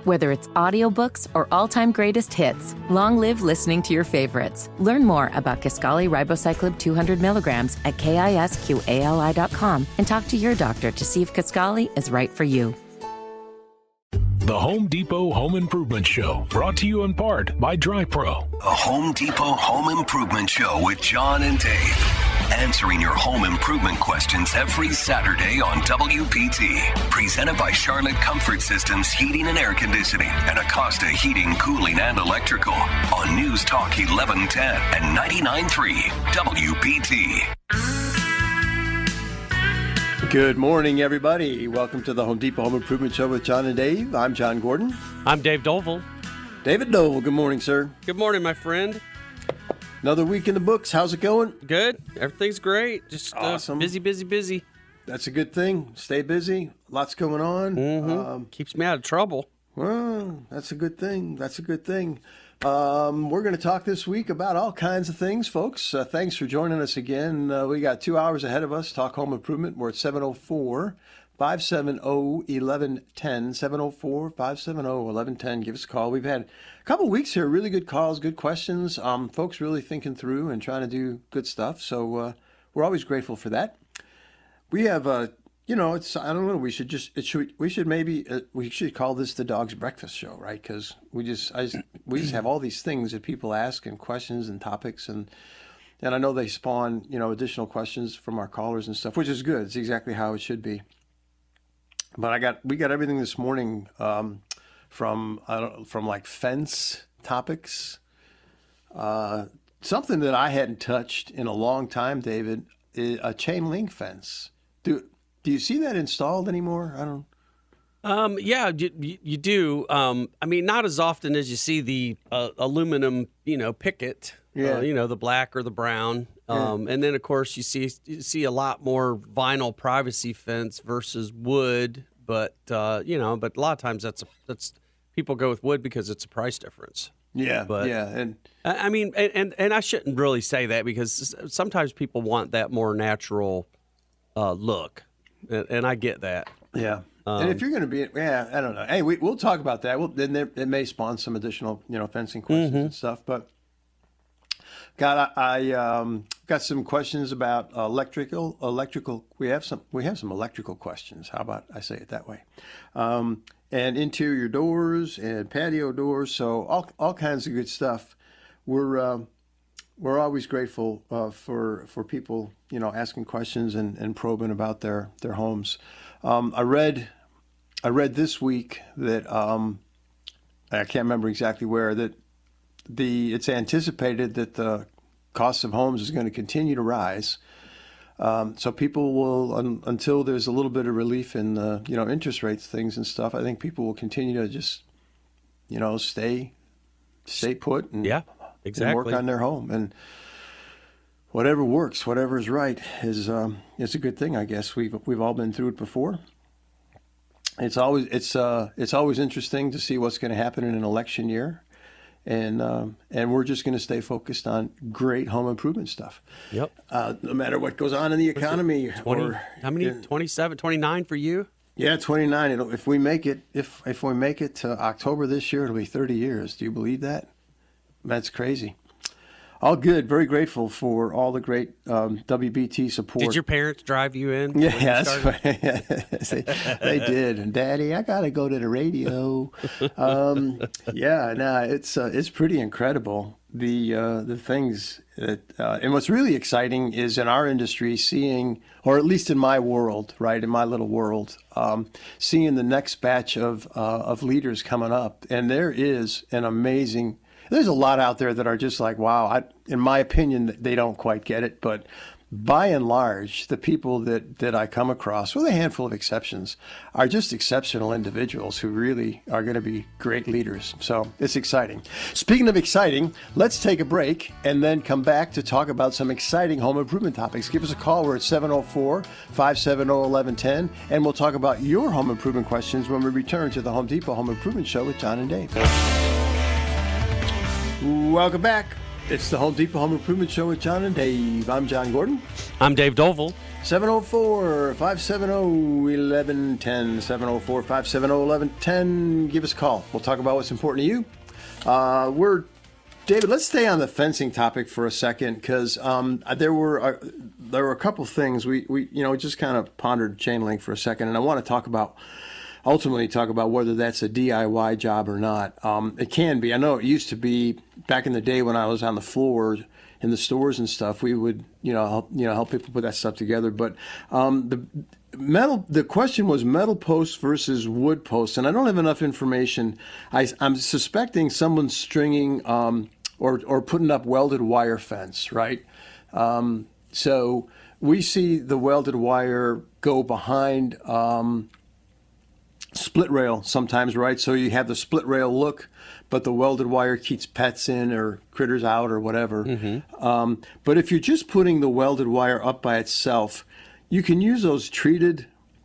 Whether it's audiobooks or all-time greatest hits, long live listening to your favorites. Learn more about Kisqali Ribociclib 200 milligrams at KISQALI.com and talk to your doctor to see if Kisqali is right for you. The Home Depot Home Improvement Show, brought to you in part by DryPro. The Home Depot Home Improvement Show with John and Dave. Answering your home improvement questions every Saturday on WPT. Presented by Charlotte Comfort Systems Heating and Air Conditioning and Acosta Heating, Cooling, and Electrical on News Talk 1110 and 99.3 WPT. Good morning, everybody. Welcome to the Home Depot Home Improvement Show with John and Dave. I'm John Gordon. I'm Dave Dovell. David Dovell, good morning, sir. Good morning, my friend. Another week in the books. How's it going? Good. Everything's great. Just awesome. Busy. That's a good thing. Stay busy. Lots going on. Keeps me out of trouble. Well, that's a good thing. We're going to talk this week about all kinds of things, folks. Thanks for joining us again. We got 2 hours ahead of us. Talk home improvement. We're at 704-570-1110. 704-570-1110. Give us a call. We've had a couple weeks here. Really good calls, good questions. Folks really thinking through and trying to do good stuff. So we're always grateful for that. We have it's, I don't know, we should call this the Dog's Breakfast Show, right? Because we just have all these things that people ask and questions and topics, and I know they spawn, additional questions from our callers and stuff, which is good. It's exactly how it should be. But we got everything this morning from like fence topics, something that I hadn't touched in a long time, David, a chain link fence. Do you see that installed anymore? I don't. Yeah, you do. Not as often as you see the aluminum, picket. Yeah. The black or the brown. And then of course you see a lot more vinyl privacy fence versus wood. But but a lot of times that's people go with wood because it's a price difference. Yeah. But yeah. And and I shouldn't really say that because sometimes people want that more natural look. And I get that. Yeah. And if you're going to be, I don't know. Hey, we'll talk about that. It may spawn some additional, fencing questions and stuff. But I got some questions about electrical. We have some electrical questions. How about I say it that way? And interior doors and patio doors. So all kinds of good stuff. We're always grateful for people, asking questions and probing about their homes. I read this week that I can't remember exactly where that it's anticipated that the cost of homes is going to continue to rise. So people will until there's a little bit of relief in the interest rates things and stuff. I think people will continue to just stay put and exactly. And work on their home, and whatever works, whatever is right is a good thing. I guess we've all been through it before. It's always interesting to see what's going to happen in an election year, and we're just going to stay focused on great home improvement stuff. Yep. No matter what goes on in the economy. 20, how many? 27, 29 for you? Yeah, 29. If we make it to October this year, it'll be 30 years. Do you believe that? That's crazy. All good. Very grateful for all the great WBT support. Did your parents drive you in? Yeah, that's right. They did. And Daddy, I got to go to the radio. It's pretty incredible. The things that, and what's really exciting is in our industry seeing, or at least in my world, right, in my little world, seeing the next batch of leaders coming up. And there's a lot out there that are just like, wow, in my opinion, they don't quite get it. But by and large, the people that I come across, with a handful of exceptions, are just exceptional individuals who really are going to be great leaders. So it's exciting. Speaking of exciting, let's take a break and then come back to talk about some exciting home improvement topics. Give us a call. We're at 704-570-1110, and we'll talk about your home improvement questions when we return to the Home Depot Home Improvement Show with John and Dave. Welcome back. It's the Home Depot Home Improvement Show with John and Dave. I'm John Gordon. I'm Dave Doval. 704-570-1110. 704-570-1110. Give us a call. We'll talk about what's important to you. David, let's stay on the fencing topic for a second, because there were a couple things we just kind of pondered chain link for a second, and I want to ultimately talk about whether that's a DIY job or not. It can be. I know it used to be back in the day when I was on the floor in the stores and stuff. We would help people put that stuff together. But the question was metal posts versus wood posts, and I don't have enough information. I'm suspecting someone's stringing or putting up welded wire fence, right? So we see the welded wire go behind split rail sometimes, right? So you have the split rail look, but the welded wire keeps pets in or critters out or whatever. Mm-hmm. But if you're just putting the welded wire up by itself, you can use those treated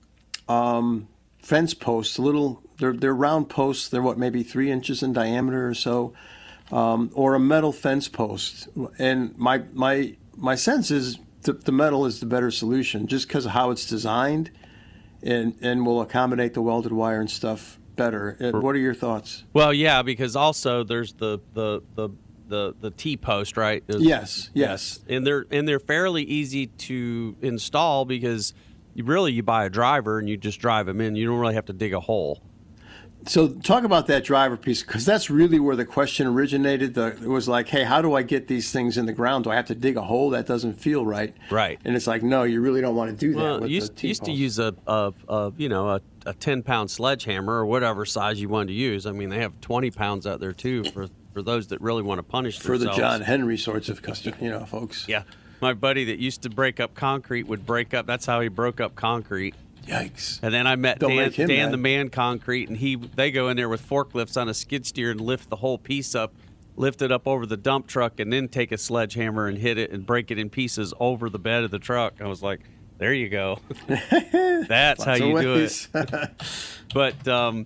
fence posts. They're round posts. They're maybe 3 inches in diameter or so, or a metal fence post. And my sense is the metal is the better solution, just because of how it's designed. And will accommodate the welded wire and stuff better. What are your thoughts? Well, yeah, because also there's the T-post, right? Yes. And they're fairly easy to install because you buy a driver and you just drive them in. You don't really have to dig a hole. So talk about that driver piece, because that's really where the question originated. It was like, hey, how do I get these things in the ground? Do I have to dig a hole? That doesn't feel right. Right. And it's like, no, you really don't want to do that. Well, you used to use a 10-pound sledgehammer or whatever size you wanted to use. I mean, they have 20 pounds out there too for those that really want to punish themselves. For the John Henry sorts of folks. Yeah. My buddy that used to break up concrete would break up. That's how he broke up concrete. Yikes. And then I met Dan the Man Concrete, and they go in there with forklifts on a skid steer and lift the whole piece up, lift it up over the dump truck, and then take a sledgehammer and hit it and break it in pieces over the bed of the truck. I was like, there you go. That's how you do it. But, so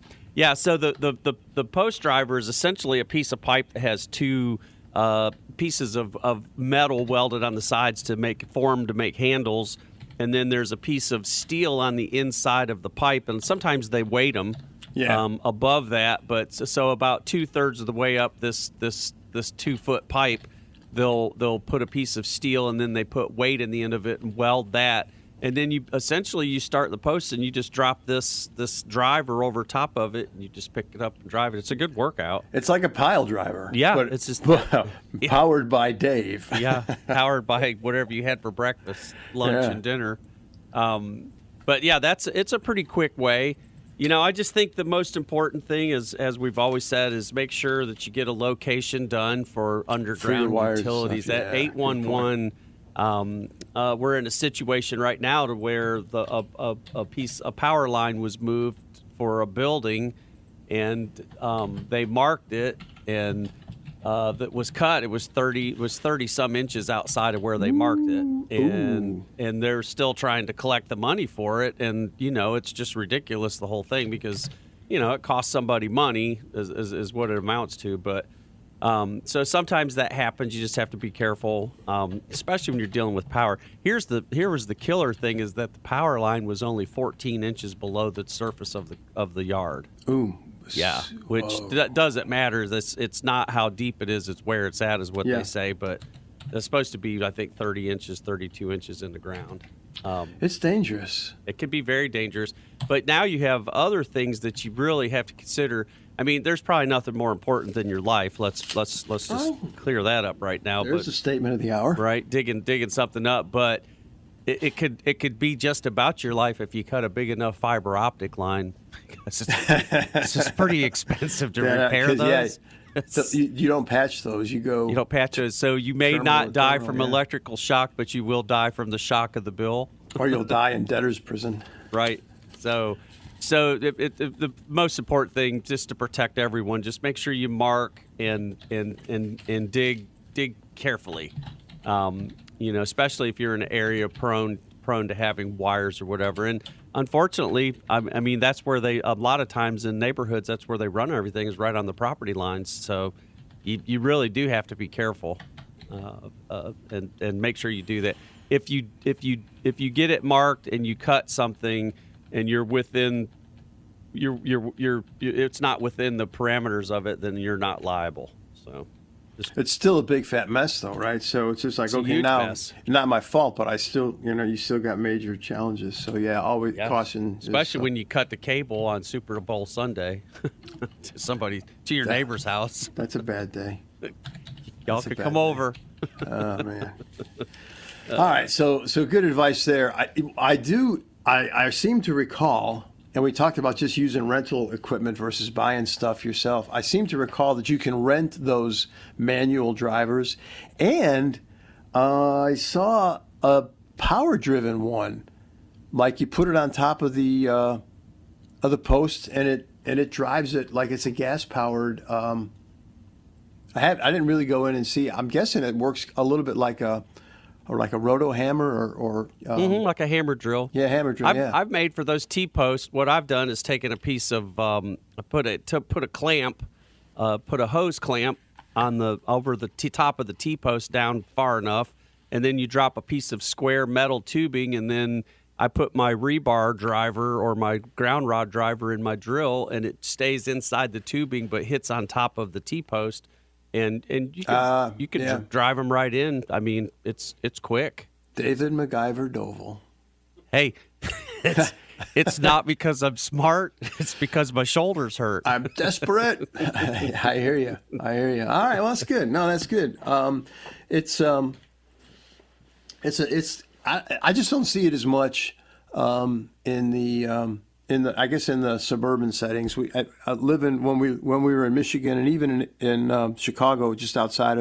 the post driver is essentially a piece of pipe that has two pieces of metal welded on the sides to make handles. And then there's a piece of steel on the inside of the pipe, and sometimes they weight them above that. But so about 2/3 of the way up this 2-foot pipe, they'll put a piece of steel, and then they put weight in the end of it and weld that. And then you start the post, and you just drop this driver over top of it, and you just pick it up and drive it. It's a good workout. It's like a pile driver. Yeah, but it's just powered by Dave. Yeah, powered by whatever you had for breakfast, lunch, and dinner. But yeah, it's a pretty quick way. I just think the most important thing is, as we've always said, is make sure that you get a location done for underground utilities. That 811. We're in a situation right now to where a power line was moved for a building, and they marked it, and that was cut. It was 30 some inches outside of where they marked it, and they're still trying to collect the money for it, and it's just ridiculous, the whole thing, because it costs somebody money is what it amounts to, but. So sometimes that happens. You just have to be careful, especially when you're dealing with power. Here was the killer thing, is that the power line was only 14 inches below the surface of the yard. Ooh. Yeah, which doesn't matter. It's not how deep it is. It's where it's at is what they say. But it's supposed to be, I think, 30 inches, 32 inches in the ground. It's dangerous. It can be very dangerous. But now you have other things that you really have to consider. I mean, there's probably nothing more important than your life. Let's just clear that up right now. There's a statement of the hour, right? Digging something up, but it could be just about your life if you cut a big enough fiber optic line. It's just pretty expensive to repair those. So you don't patch those. You don't patch those. So you may not die from electrical shock, but you will die from the shock of the bill, or you'll die in debtor's prison. Right. So the most important thing, just to protect everyone, just make sure you mark and dig carefully. Especially if you're in an area prone to having wires or whatever. And unfortunately, I mean, that's where a lot of times in neighborhoods, that's where they run everything, is right on the property lines. So you really do have to be careful. and make sure you do that. If you get it marked and you cut something and you're within it's not within the parameters of it, then you're not liable. So it's still a big fat mess though, right? So it's just like, okay, now mess. Not my fault, but I still, you still got major challenges. So yeah, always caution. Especially when you cut the cable on Super Bowl Sunday to your neighbor's house. That's a bad day. Y'all could come over. Oh man. All right, so good advice there. I seem to recall, and we talked about just using rental equipment versus buying stuff yourself. I seem to recall that you can rent those manual drivers, and I saw a power-driven one. Like you put it on top of the post, and it drives it like it's a gas-powered. I didn't really go in and see. I'm guessing it works a little bit like a roto hammer or like a hammer drill. Yeah, hammer drill. I've made for those T-posts. What I've done is taken a piece of put a clamp, put a hose clamp over the top of the T-post down far enough, and then you drop a piece of square metal tubing, and then I put my rebar driver or my ground rod driver in my drill, and it stays inside the tubing but hits on top of the T-post. And you can drive them right in. I mean, it's quick. David MacGyver Doval. Hey, it's not because I'm smart. It's because my shoulders hurt. I'm desperate. I hear you. All right, well that's good. No, that's good. I just don't see it as much in the suburban settings. I live in when we were in Michigan and even in Chicago, just outside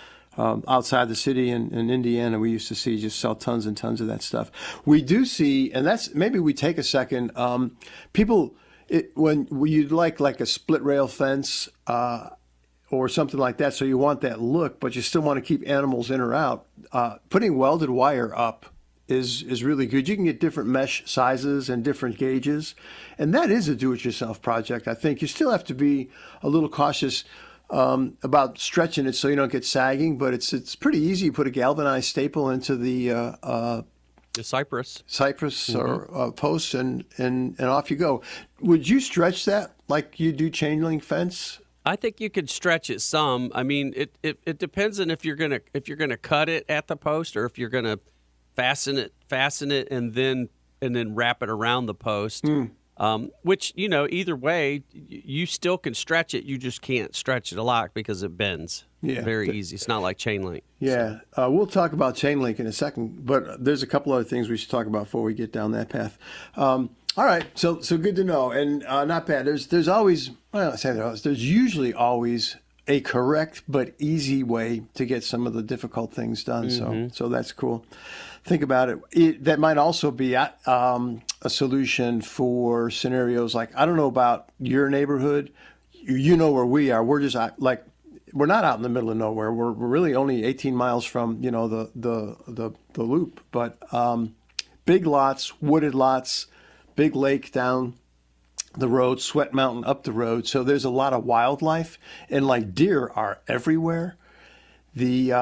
the city in Indiana, we used to sell tons and tons of that stuff. We do see, and that's maybe we take a second. People, when you'd like a split rail fence or something like that, so you want that look, but you still want to keep animals in or out. Putting welded wire up is really good. You can get different mesh sizes and different gauges, and that is a do-it-yourself project. I think you still have to be a little cautious about stretching it so you don't get sagging, but it's pretty easy. You put a galvanized staple into the cypress or posts, and off you go. Would you stretch that like you do chain link fence? I think you could stretch it some. I mean, it depends on if you're gonna cut it at the post or if you're gonna fasten it, and then wrap it around the post. Which, either way, you still can stretch it. You just can't stretch it a lot because it bends. Yeah, very easy. It's not like chain link. Yeah, we'll talk about chain link in a second, but there's a couple other things we should talk about before we get down that path. All right, so good to know, and not bad. There's always, there's usually always a correct but easy way to get some of the difficult things done. Mm-hmm. So that's cool. Think about it. That might also be a solution for scenarios like, I don't know about your neighborhood. You know where we are. We're just we're not out in the middle of nowhere. We're really only 18 miles from the loop. But big lots, wooded lots, big lake down the road, Sweat Mountain up the road. So there's a lot of wildlife, and deer are everywhere. The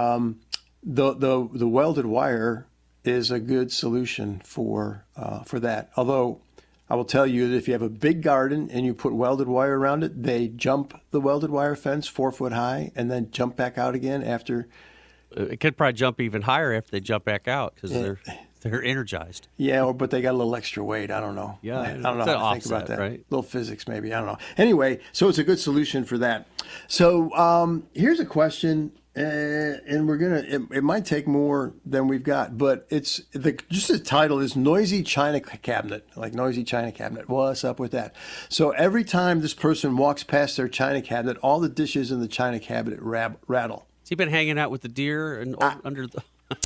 welded wire is a good solution for that. Although I will tell you that if you have a big garden and you put welded wire around it, they jump the welded wire fence 4 foot high and then jump back out again after. It could probably jump even higher if they jump back out because they're energized. Yeah, but they got a little extra weight. I don't know. Yeah, I don't know how to think about that. Right? Little physics, maybe. I don't know. Anyway, so it's a good solution for that. So here's a question. And we're it might take more than we've got, but just the title is Noisy China Cabinet, like Noisy China Cabinet. What's up with that? So every time this person walks past their China cabinet, all the dishes in the China cabinet rattle. Has he been hanging out with the deer and under the...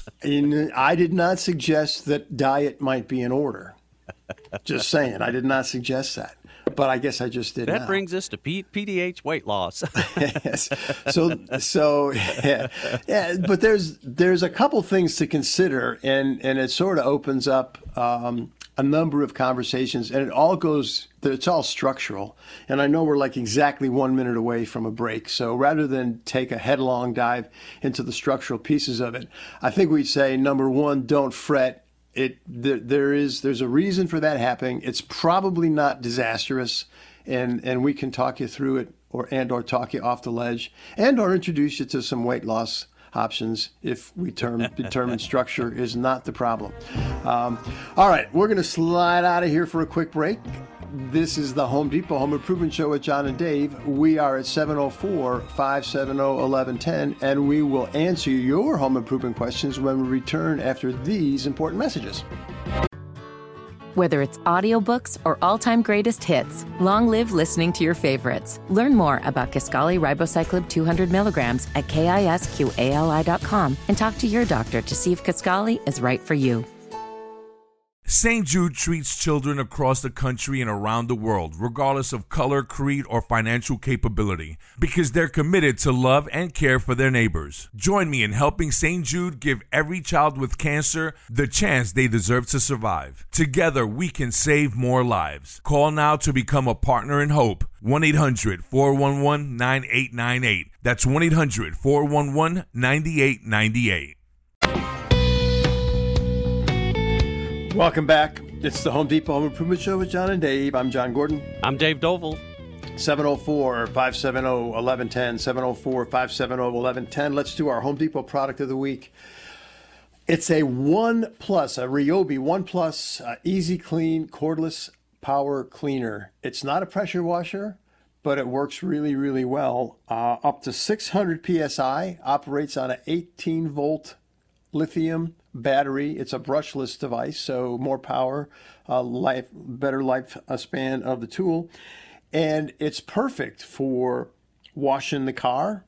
I did not suggest that diet might be in order. Just saying, I did not suggest that. But I guess I just did. That brings us to PDH weight loss. Yes. So yeah. But there's a couple things to consider, and it sort of opens up a number of conversations, and it's all structural. And I know we're like exactly 1 minute away from a break. So rather than take a headlong dive into the structural pieces of it, I think we'd say, number one, don't fret. There's a reason for that happening. It's probably not disastrous, and we can talk you through it or talk you off the ledge or introduce you to some weight loss options if we determine structure is not the problem. All right, we're going to slide out of here for a quick break. This is the Home Depot Home Improvement Show with John and Dave. We are at 704-570-1110, and we will answer your home improvement questions when we return after these important messages. Whether it's audiobooks or all-time greatest hits, long live listening to your favorites. Learn more about Kisqali Ribociclib 200 milligrams at KISQALI.com and talk to your doctor to see if Kisqali is right for you. St. Jude treats children across the country and around the world, regardless of color, creed, or financial capability, because they're committed to love and care for their neighbors. Join me in helping St. Jude give every child with cancer the chance they deserve to survive. Together, we can save more lives. Call now to become a partner in hope. 1-800-411-9898. That's 1-800-411-9898. Welcome back. It's the Home Depot Home Improvement Show with John and Dave. I'm John Gordon. I'm Dave Doval. 704-570-1110, 704-570-1110. Let's do our Home Depot product of the week. It's a Ryobi One Plus Easy Clean Cordless Power Cleaner. It's not a pressure washer, but it works really, really well. Up to 600 PSI, operates on an 18-volt lithium battery. It's a brushless device, so more power, better lifespan of the tool. And it's perfect for washing the car,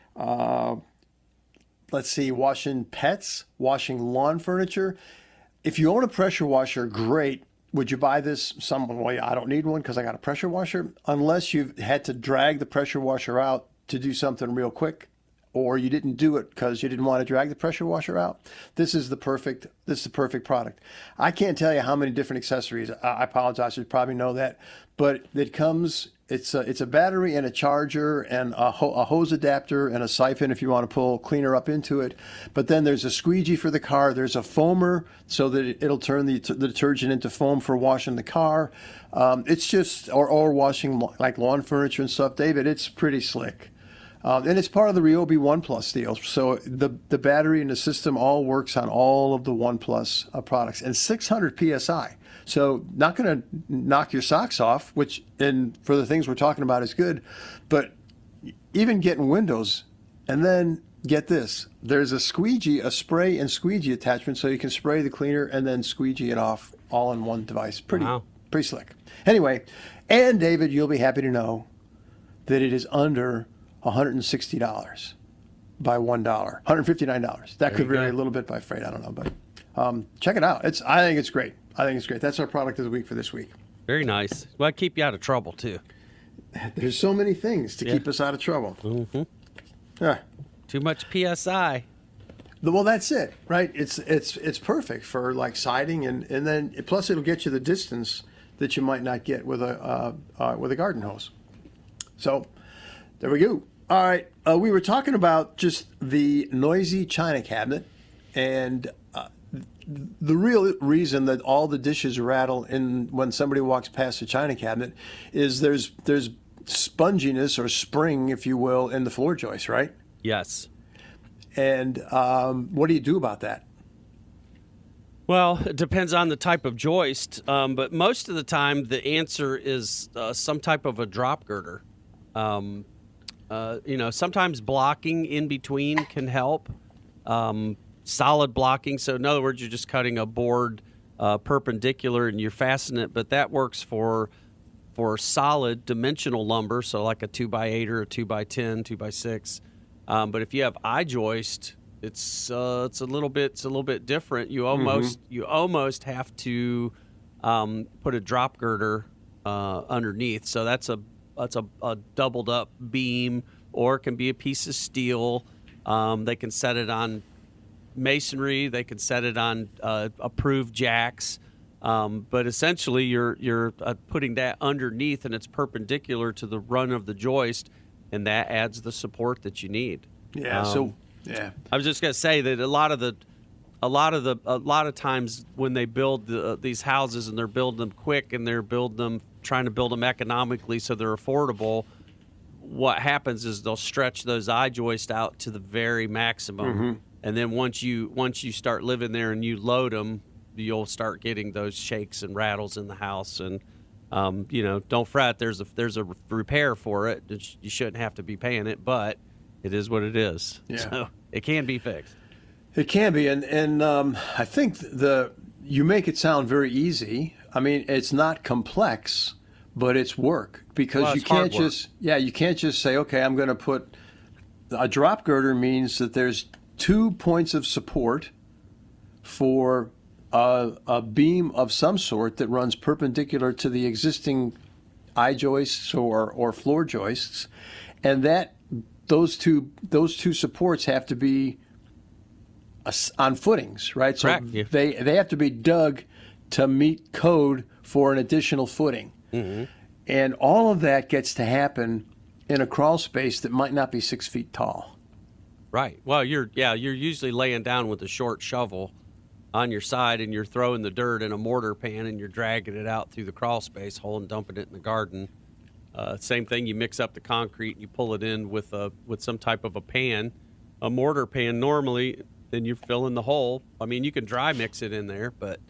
washing pets, washing lawn furniture. If you own a pressure washer, great. Would you buy this? Well, I don't need one because I got a pressure washer. Unless you've had to drag the pressure washer out to do something real quick, or you didn't do it because you didn't want to drag the pressure washer out. This is the perfect product. I can't tell you how many different accessories. I apologize, you probably know that, but it comes. It's a battery and a charger and a hose adapter and a siphon if you want to pull cleaner up into it. But then there's a squeegee for the car. There's a foamer so that it'll turn the detergent into foam for washing the car. It's just or washing like lawn furniture and stuff. David, it's pretty slick. And it's part of the Ryobi One Plus deal. So the battery and the system all works on all of the One Plus products. And 600 PSI. So not going to knock your socks off, which for the things we're talking about is good. But even getting windows, and then get this. There's a spray and squeegee attachment so you can spray the cleaner and then squeegee it off all in one device. Pretty slick. Anyway, and David, you'll be happy to know that it is under $160 by $1, $159. That could vary a little bit by freight. I don't know, but check it out. I think it's great. That's our product of the week for this week. Very nice. Well, keep you out of trouble too. There's so many things to keep us out of trouble. Mm-hmm. Yeah. Too much PSI. Well, that's it, right? It's perfect for like siding, and then plus it'll get you the distance that you might not get with a garden hose. So there we go. All right, we were talking about just the noisy china cabinet, and the real reason that all the dishes rattle when somebody walks past the china cabinet is there's sponginess or spring, if you will, in the floor joist, right? Yes. And what do you do about that? Well, it depends on the type of joist, but most of the time the answer is some type of a drop girder. Sometimes blocking in between can help. Solid blocking. So in other words, you're just cutting a board perpendicular and you fasten it, but that works for solid dimensional lumber. So like a 2x8 or a 2x10, 2x6. But if you have I-joist, it's a little bit different. You almost have to put a drop girder underneath. So that's a doubled up beam, or it can be a piece of steel. They can set it on masonry. They can set it on approved jacks. But essentially, you're putting that underneath, and it's perpendicular to the run of the joist, and that adds the support that you need. Yeah. I was just gonna say that a lot of times when they build these houses and they're building them quick and they're trying to build them economically so they're affordable, what happens is they'll stretch those I-joists out to the very maximum, and then once you start living there and you load them, you'll start getting those shakes and rattles in the house. And don't fret. There's a repair for it. You shouldn't have to be paying it, but it is what it is. Yeah. So it can be fixed. It can be, and I think you make it sound very easy. I mean, it's not complex, but it's work because you can't just say, okay, I'm going to put a drop girder means that there's 2 points of support for a beam of some sort that runs perpendicular to the existing I-joists or floor joists, and that those two supports have to be on footings, right? So they have to be dug to meet code for an additional footing. Mm-hmm. And all of that gets to happen in a crawl space that might not be 6 feet tall. Right. Well, you're usually laying down with a short shovel on your side, and you're throwing the dirt in a mortar pan, and you're dragging it out through the crawl space hole and dumping it in the garden. Same thing. You mix up the concrete and you pull it in with some type of a pan, a mortar pan normally. Then you fill in the hole. I mean, you can dry mix it in there, but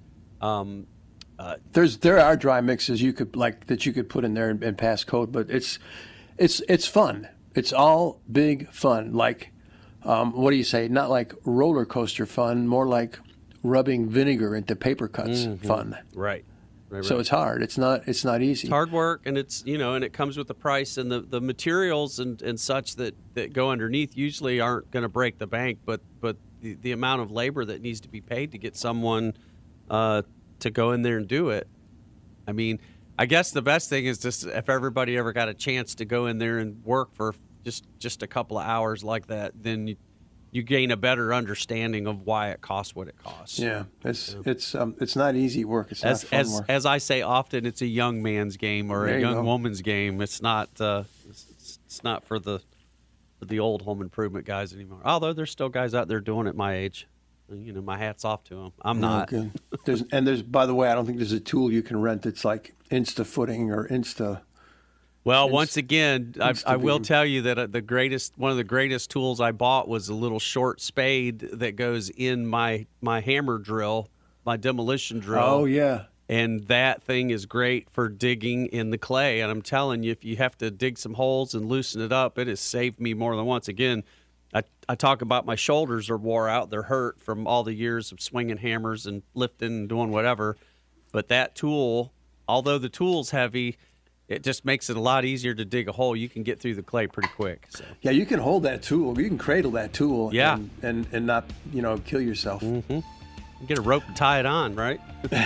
there are dry mixes you could put in there and pass code. But it's fun. It's all big fun. Like what do you say? Not like roller coaster fun, more like rubbing vinegar into paper cuts fun. Right. So it's hard. It's not easy. It's hard work, and it's and it comes with the price, and the materials and such that go underneath usually aren't going to break the bank, but the amount of labor that needs to be paid to get someone to go in there and do it. I mean, I guess the best thing is just if everybody ever got a chance to go in there and work for just a couple of hours like that, then you gain a better understanding of why it costs what it costs. Yeah, it's not easy work. It's not fun work. As I say often, it's a young man's game or a young woman's game. It's not it's not for the old home improvement guys anymore. Although there's still guys out there doing it my age. My hat's off to them. I'm not. Okay. There's by the way, I don't think there's a tool you can rent that's like Insta footing or Insta. Well, once again, I will tell you that one of the greatest tools I bought was a little short spade that goes in my hammer drill, my demolition drill. Oh yeah. And that thing is great for digging in the clay. And I'm telling you, if you have to dig some holes and loosen it up, it has saved me more than once. Again, I talk about my shoulders are wore out. They're hurt from all the years of swinging hammers and lifting and doing whatever. But that tool, although the tool's heavy, it just makes it a lot easier to dig a hole. You can get through the clay pretty quick. So. Yeah, you can hold that tool. You can cradle that tool. Yeah. And not kill yourself. Mm-hmm. Get a rope and tie it on, right?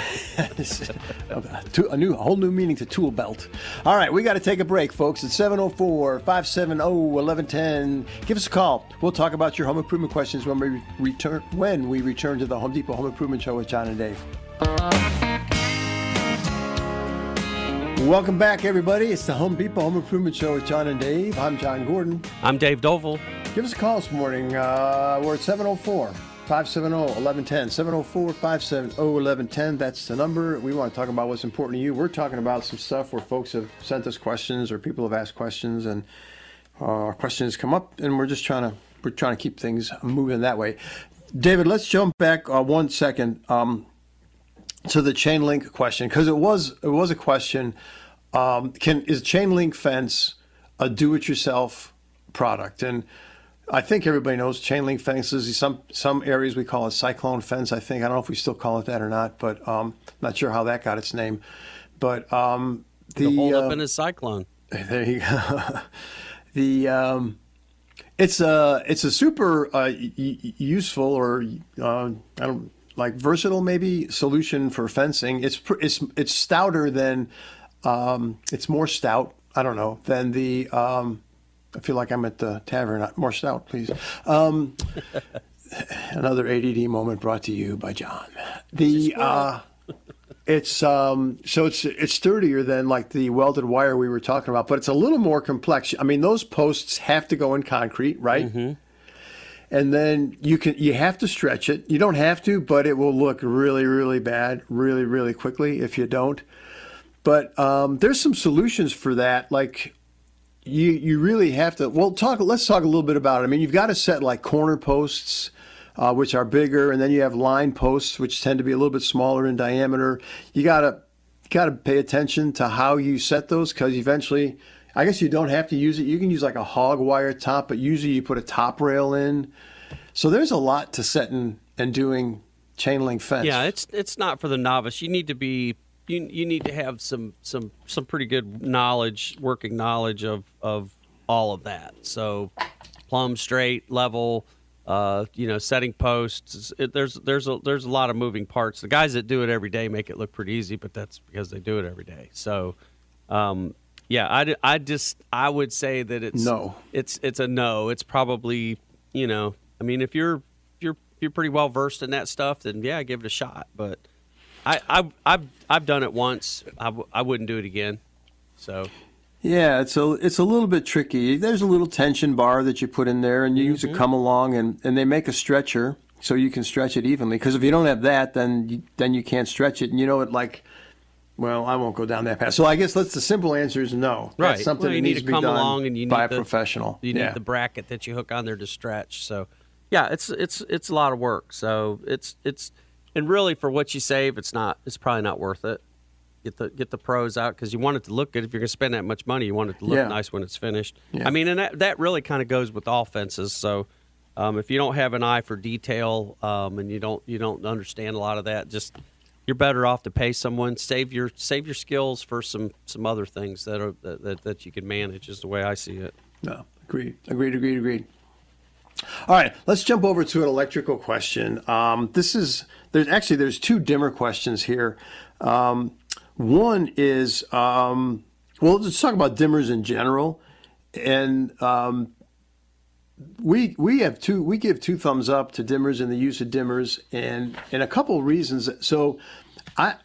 A whole new meaning to tool belt. All right, we got to take a break, folks. It's 704-570-1110. Give us a call. We'll talk about your home improvement questions when we return to the Home Depot Home Improvement Show with John and Dave. Welcome back, everybody. It's the Home Depot Home Improvement Show with John and Dave. I'm John Gordon. I'm Dave Doval. Give us a call this morning. We're at 704-570-1110. 704-570-1110. That's the number. We want to talk about what's important to you. We're talking about some stuff where folks have sent us questions or people have asked questions, and questions come up, and we're trying to keep things moving that way. David, let's jump back 1 second to the chain link question, because it was a question. Is chain link fence a do-it-yourself product? And I think everybody knows chain link fences. Some areas we call it cyclone fence. I don't know if we still call it that or not, but not sure how that got its name. But the hold up in a cyclone. There you go. It's a super useful or versatile maybe solution for fencing. It's stouter than it's more stout. I don't know than the. I feel like I'm at the tavern. More stout, please. Another ADD moment brought to you by John. It's so it's sturdier than like the welded wire we were talking about, but it's a little more complex. I mean, those posts have to go in concrete, right? Mm-hmm. And then you have to stretch it. You don't have to, but it will look really, really bad really, really quickly if you don't. But there's some solutions for that. Like you really have to. Well, let's talk a little bit about it. I mean, you've got to set like corner posts, which are bigger, and then you have line posts, which tend to be a little bit smaller in diameter. You gotta pay attention to how you set those, because eventually, I guess you don't have to use it. You can use like a hog wire top, but usually you put a top rail in. So there's a lot to setting and doing chain link fence. Yeah, it's not for the novice. You need to be you need to have some pretty good knowledge, working knowledge of all of that. So plumb, straight, level. Setting posts. There's a lot of moving parts. The guys that do it every day make it look pretty easy, but that's because they do it every day. So, I would say that it's no. It's a no. It's probably I mean, if you're pretty well versed in that stuff, then yeah, give it a shot. But I've done it once. I wouldn't do it again. So. Yeah, it's a little bit tricky. There's a little tension bar that you put in there, and you use a come along, and they make a stretcher so you can stretch it evenly. Because if you don't have that, then you can't stretch it. And well, I won't go down that path. So I guess the simple answer is no. Right. That's something you that need needs to be come done along, and you need by a professional. You need the bracket that you hook on there to stretch. So yeah, it's a lot of work. So it's and really for what you save, it's probably not worth it. Get the pros out, because you want it to look good. If you're going to spend that much money, you want it to look nice when it's finished. Yeah. I mean, and that really kind of goes with all fences. So if you don't have an eye for detail and you don't understand a lot of that, just you're better off to pay someone. Save your skills for some other things that you can manage. Is the way I see it. No, agreed. All right, let's jump over to an electrical question. There's two dimmer questions here. One is, let's talk about dimmers in general, and we give two thumbs up to dimmers and the use of dimmers, and a couple of reasons. So, I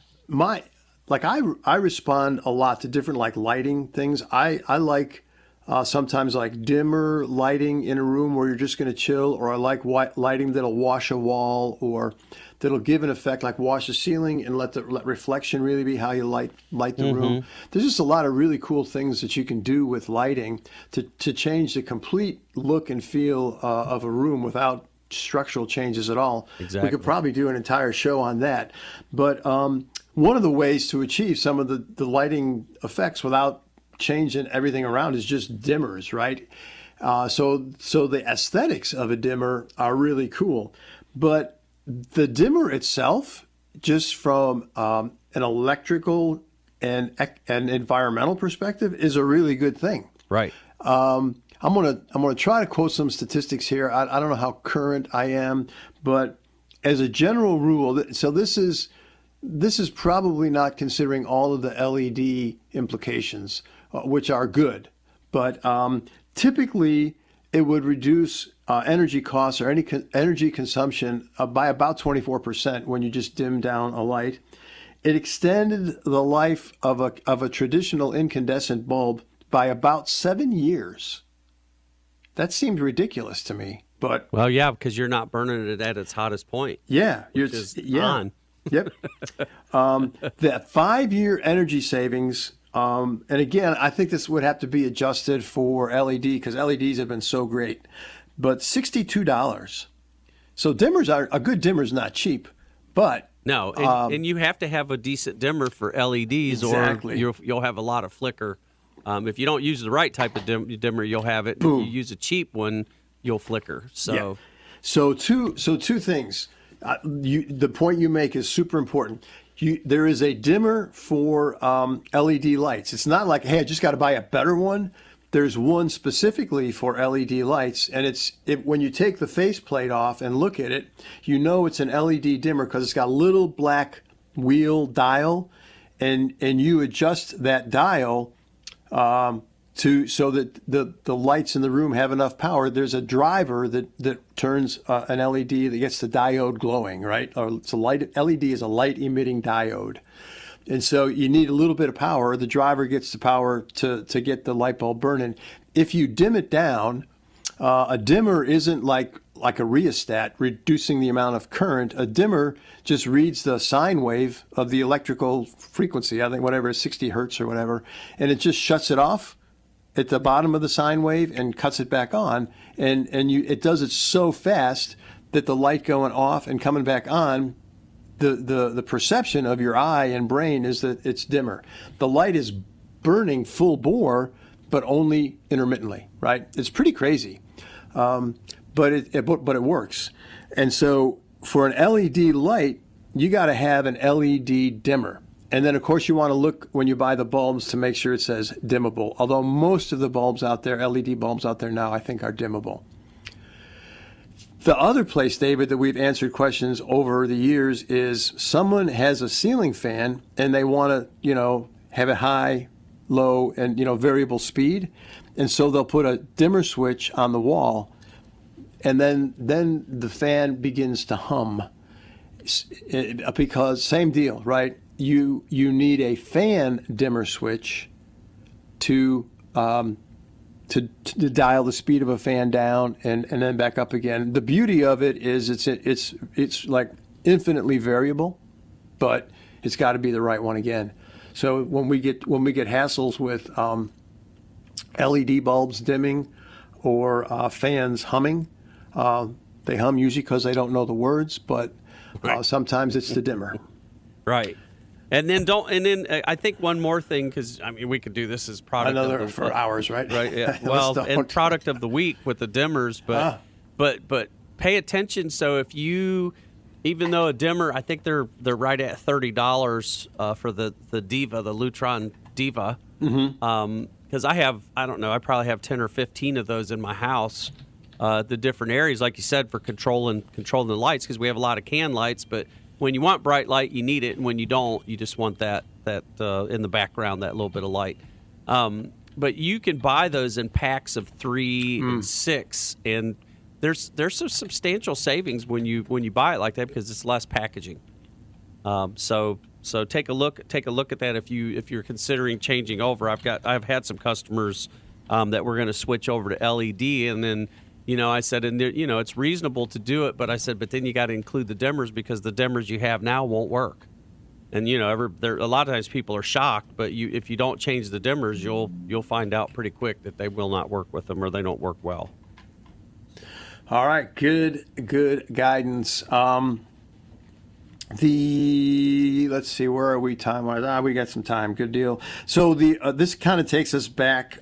respond a lot to different like lighting things. I like sometimes like dimmer lighting in a room where you're just going to chill, or I like lighting that'll wash a wall, or that'll give an effect like wash the ceiling and let reflection really be how you light the room. There's just a lot of really cool things that you can do with lighting to change the complete look and feel of a room without structural changes at all. Exactly. We could probably do an entire show on that. But one of the ways to achieve some of the lighting effects without changing everything around is just dimmers, right? So the aesthetics of a dimmer are really cool. But the dimmer itself, just from an electrical and environmental perspective, is a really good thing. Right. I'm gonna try to quote some statistics here. I don't know how current I am, but as a general rule, so this is probably not considering all of the LED implications, which are good, but typically it would reduce energy costs or any energy consumption by about 24% when you just dim down a light. It extended the life of a traditional incandescent bulb by about 7 years. That seemed ridiculous to me, but well, yeah, because you're not burning it at its hottest point. Yeah, on. Yep. The 5-year energy savings. And again, I think this would have to be adjusted for LED because LEDs have been so great. But $62. So a good dimmer is not cheap, but no, and you have to have a decent dimmer for LEDs, exactly. Or you'll have a lot of flicker. If you don't use the right type of dimmer, you'll have it. Boom. If you use a cheap one, you'll flicker. So, yeah. So two things. The point you make is super important. There is a dimmer for LED lights. It's not like, hey, I just got to buy a better one. There's one specifically for LED lights, and when you take the faceplate off and look at it, you know it's an LED dimmer because it's got a little black wheel dial, and you adjust that dial so that the lights in the room have enough power. There's a driver that turns an LED that gets the diode glowing, right? Or it's a light. LED is a light emitting diode. And so you need a little bit of power. The driver gets the power to get the light bulb burning. If you dim it down, a dimmer isn't like a rheostat reducing the amount of current. A dimmer just reads the sine wave of the electrical frequency, I think whatever, 60 hertz or whatever, and it just shuts it off at the bottom of the sine wave and cuts it back on. And it does it so fast that the light going off and coming back on, the perception of your eye and brain is that it's dimmer. The light is burning full bore, but only intermittently, right? It's pretty crazy. But it works. And so for an LED light, you got to have an LED dimmer. And then, of course, you want to look when you buy the bulbs to make sure it says dimmable. Although most of the bulbs out there, LED bulbs out there now, I think are dimmable. The other place, David, that we've answered questions over the years is someone has a ceiling fan and they want to, have it high, low, and, variable speed. And so they'll put a dimmer switch on the wall, and then the fan begins to hum. Because same deal, right? You need a fan dimmer switch to dial the speed of a fan down and then back up again. The beauty of it is it's like infinitely variable, but it's got to be the right one again. So when we get hassles with LED bulbs dimming or fans humming, they hum usually because they don't know the words, but sometimes it's the dimmer. Right. And then I think one more thing, because we could do this as product for hours, right? Right. Yeah. Well, and product of the week with the dimmers, but pay attention. So if you, even though a dimmer, I think they're right at $30 for the Diva, the Lutron Diva. Mm-hmm. Because I probably have 10 or 15 of those in my house. The different areas, like you said, for controlling the lights, because we have a lot of can lights, but when you want bright light, you need it, and when you don't, you just want that in the background, that little bit of light. But you can buy those in packs of 3 and 6, and there's some substantial savings when you buy it like that because it's less packaging. So take a look at that if you're considering changing over. I've had some customers that were going to switch over to LED, and then. I said, and it's reasonable to do it, but I said, but then you got to include the dimmers because the dimmers you have now won't work. And a lot of times people are shocked, but if you don't change the dimmers, you'll find out pretty quick that they will not work with them or they don't work well. All right, good guidance. Let's see, where are we time-wise? We got some time. Good deal. So this kind of takes us back.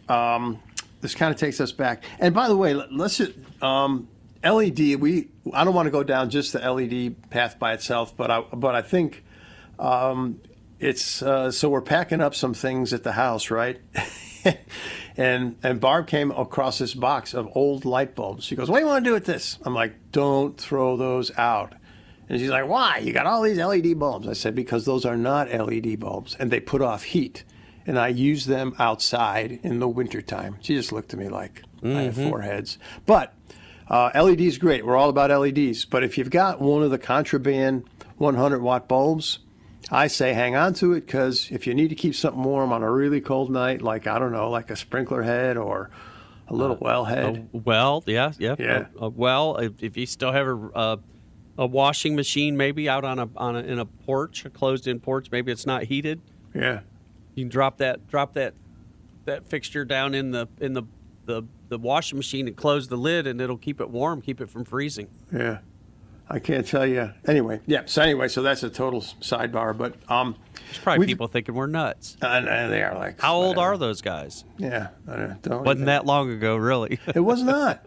And by the way, let's just, LED. I don't want to go down just the LED path by itself, but I think it's so we're packing up some things at the house, right? and Barb came across this box of old light bulbs. She goes, "What do you want to do with this?" I'm like, "Don't throw those out." And she's like, "Why? You got all these LED bulbs." I said, "Because those are not LED bulbs, and they put off heat. And I use them outside in the wintertime." She just looked at me like I have 4 heads. But LED is great. We're all about LEDs. But if you've got one of the contraband 100-watt bulbs, I say hang on to it, because if you need to keep something warm on a really cold night, like, I don't know, like a sprinkler head or a little well head. Yeah. If you still have a washing machine maybe out in a porch, a closed-in porch, maybe it's not heated. Yeah. You can drop that fixture down in the washing machine and close the lid, and it'll keep it warm, keep it from freezing. Yeah, I can't tell you. Anyway, so that's a total sidebar. But there's probably people thinking we're nuts. And they are like, how old are those guys? Yeah, wasn't that long ago, really. It was not.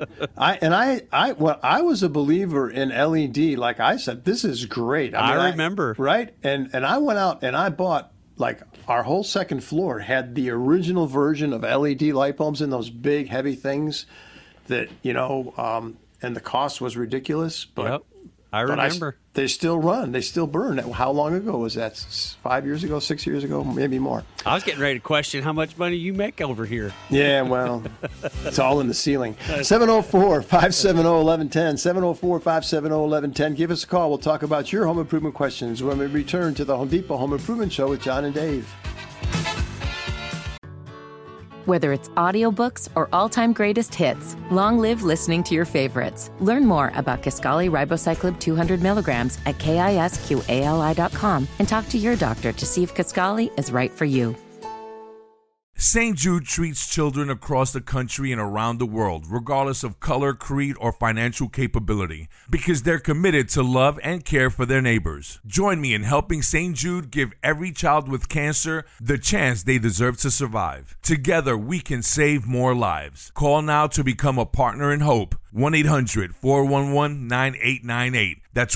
I was a believer in LED. Like I said, this is great. I remember, right? And I went out and I bought. Like, our whole second floor had the original version of LED light bulbs in those big, heavy things that, and the cost was ridiculous. But I remember. They still run. They still burn. How long ago was that? 5 years ago, 6 years ago, maybe more. I was getting ready to question how much money you make over here. Yeah, well, it's all in the ceiling. 704-570-1110, 704-570-1110. Give us a call. We'll talk about your home improvement questions when we return to the Home Depot Home Improvement Show with John and Dave. Whether it's audiobooks or all-time greatest hits, long live listening to your favorites. Learn more about Kisqali Ribociclib 200 milligrams at KISQALI.com and talk to your doctor to see if Kisqali is right for you. St. Jude treats children across the country and around the world, regardless of color, creed, or financial capability, because they're committed to love and care for their neighbors. Join me in helping St. Jude give every child with cancer the chance they deserve to survive. Together, we can save more lives. Call now to become a partner in hope. 1-800-411-9898. That's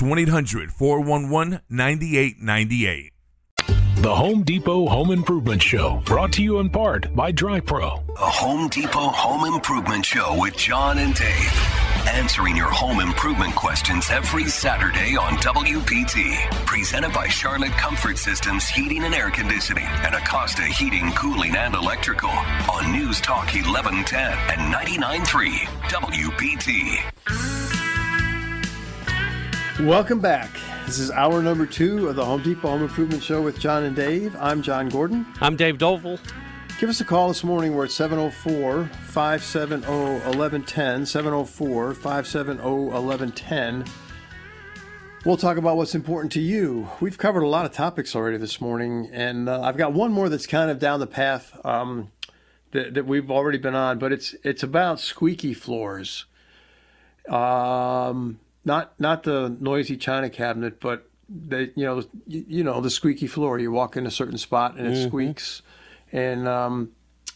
1-800-411-9898. The Home Depot Home Improvement Show, brought to you in part by DryPro. The Home Depot Home Improvement Show with John and Dave. Answering your home improvement questions every Saturday on WPT. Presented by Charlotte Comfort Systems Heating and Air Conditioning and Acosta Heating, Cooling, and Electrical on News Talk 1110 and 99.3 WPT. Welcome back. This is hour number 2 of the Home Depot Home Improvement Show with John and Dave. I'm John Gordon. I'm Dave Doval. Give us a call this morning. We're at 704-570-1110, 704-570-1110. We'll talk about what's important to you. We've covered a lot of topics already this morning, and I've got one more that's kind of down the path that we've already been on, but it's about squeaky floors. Not the noisy china cabinet, but the the squeaky floor. You walk in a certain spot and it squeaks, and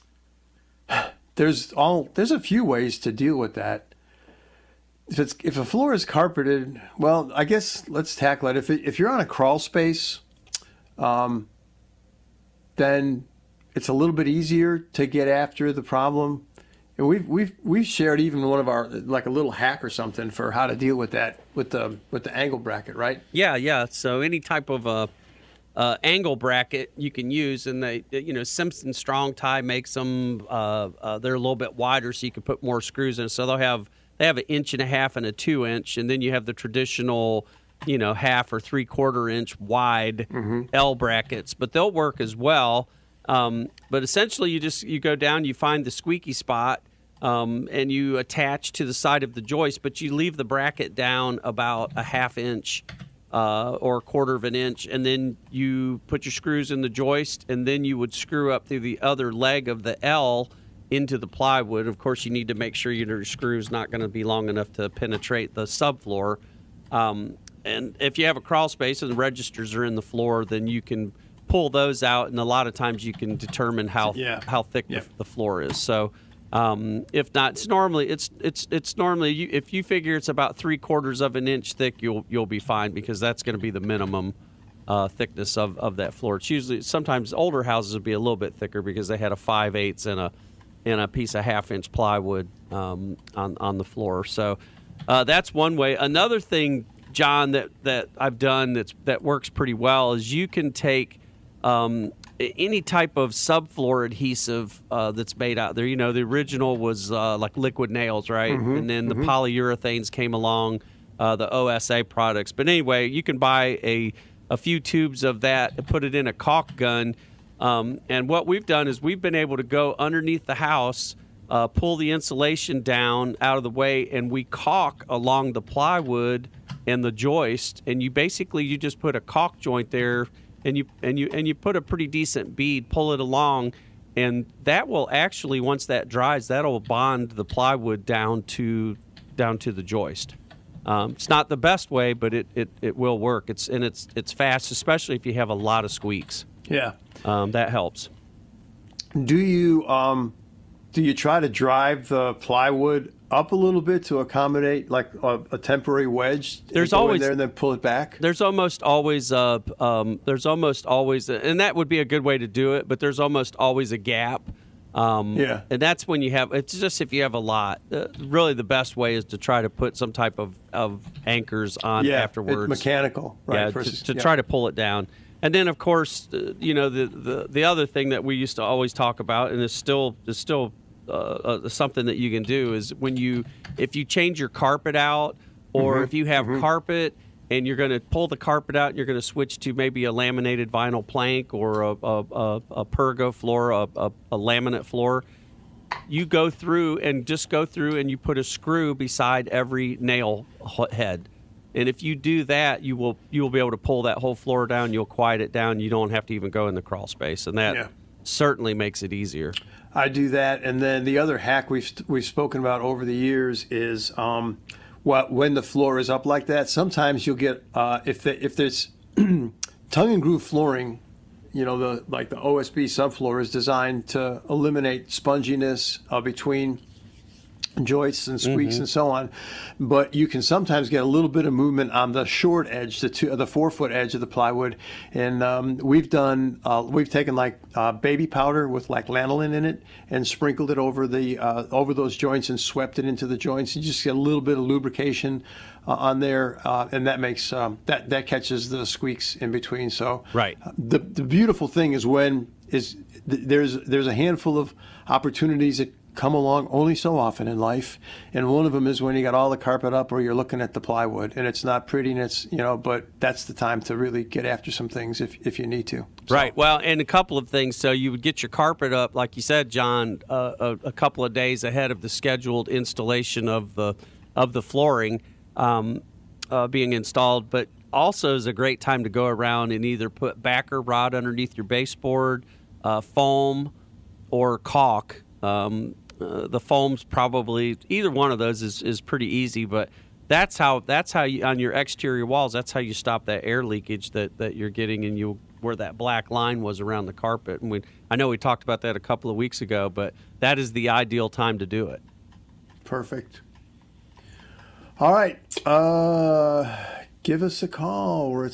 there's a few ways to deal with that. If a floor is carpeted, well, I guess let's tackle it. If you're on a crawl space, then it's a little bit easier to get after the problem. And we've shared even one of our, like a little hack or something for how to deal with that with the angle bracket, right? Yeah. So any type of angle bracket you can use, and Simpson Strong Tie makes them. They're a little bit wider, so you can put more screws in. So they have 1.5 inches and a 2-inch, and then you have the traditional, 1/2 or 3/4 inch wide L brackets, but they'll work as well. But essentially, you go down, you find the squeaky spot, and you attach to the side of the joist, but you leave the bracket down about 1/2 inch or 1/4 inch, and then you put your screws in the joist, and then you would screw up through the other leg of the L into the plywood. Of course, you need to make sure your screw's not going to be long enough to penetrate the subfloor. And if you have a crawl space and the registers are in the floor, then you can pull those out, and a lot of times you can determine how thick the floor is. So if not, it's normally if you figure it's about 3/4 of an inch thick, you'll be fine, because that's going to be the minimum thickness of that floor. It's usually, sometimes older houses would be a little bit thicker because they had a 5/8 and a piece of 1/2 inch plywood on the floor. So that's one way. Another thing, John, that I've done that works pretty well is you can take any type of subfloor adhesive that's made out there. The original was like liquid nails, right? And then the polyurethanes came along, the OSA products. But anyway, you can buy a few tubes of that and put it in a caulk gun. And what we've done is we've been able to go underneath the house, pull the insulation down out of the way, and we caulk along the plywood and the joist. And you just put a caulk joint there, and you put a pretty decent bead, pull it along, and that will actually, once that dries, that'll bond the plywood down to the joist. It's not the best way, but it will work. It's fast, especially if you have a lot of squeaks. Yeah, that helps. Do you try to drive the plywood up a little bit to accommodate like a temporary wedge? There's always there and then pull it back. There's almost always and that would be a good way to do it, but there's almost always a gap And that's when you have, it's just if you have a lot, really the best way is to try to put some type of anchors on afterwards. Mechanical, right? Yeah, to try to pull it down. And then, of course, the other thing that we used to always talk about, and is still something that you can do, is if you change your carpet out, or if you have carpet and you're going to pull the carpet out and you're going to switch to maybe a laminated vinyl plank or a pergo floor, a laminate floor, you go through and you put a screw beside every nail head. And if you do that, you will be able to pull that whole floor down. You'll quiet it down. You don't have to even go in the crawl space, and that certainly makes it easier. I do that, and then the other hack we've spoken about over the years is when the floor is up like that. Sometimes you'll get if there's tongue and groove flooring, the OSB subfloor is designed to eliminate sponginess between joists and squeaks and so on, but you can sometimes get a little bit of movement on the short edge, the 4-foot edge of the plywood, and we've taken baby powder with lanolin in it and sprinkled it over those joints and swept it into the joints, and you just get a little bit of lubrication on there, and that makes that catches the squeaks in between. So the beautiful thing is there's a handful of opportunities that come along only so often in life, and one of them is when you got all the carpet up or you're looking at the plywood and it's not pretty, and it's but that's the time to really get after some things if you need to. Right. Well, and a couple of things. So you would get your carpet up, like you said, John, a couple of days ahead of the scheduled installation of the flooring being installed, but also is a great time to go around and either put backer rod underneath your baseboard, foam, or caulk. The foam's probably either one of those is pretty easy, but that's how you, on your exterior walls, that's how you stop that air leakage that you're getting, and where that black line was around the carpet. And I know we talked about that a couple of weeks ago, but that is the ideal time to do it. Perfect. All right. Give us a call. We're at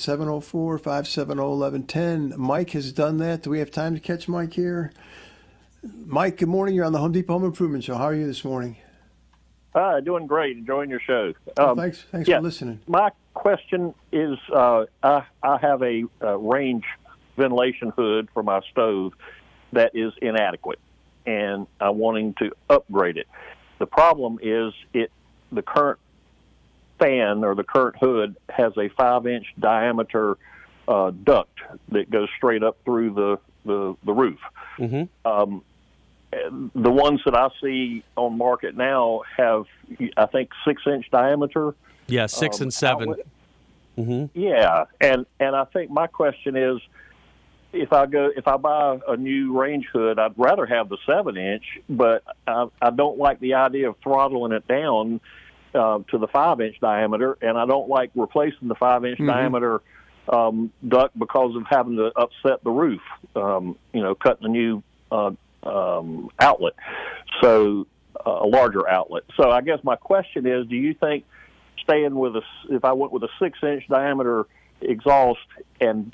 704-570-1110. Mike has done that. Do we have time to catch Mike here? Mike, good morning. You're on the Home Depot Home Improvement Show. How are you this morning? Doing great. Enjoying your show. Thanks for listening. My question is, I have a range ventilation hood for my stove that is inadequate, and I'm wanting to upgrade it. The problem is the current fan or the current hood has a 5-inch diameter duct that goes straight up through the roof. Mm-hmm. The ones that I see on market now have, I think, 6-inch diameter. Yeah, 6 and 7. Mm-hmm. Yeah, and I think my question is, if I buy a new range hood, I'd rather have the 7-inch, but I don't like the idea of throttling it down to the 5-inch diameter, and I don't like replacing the 5-inch diameter duct because of having to upset the roof. Cutting a new outlet, so a larger outlet. So I guess my question is, do you think staying with if I went with a 6-inch diameter exhaust and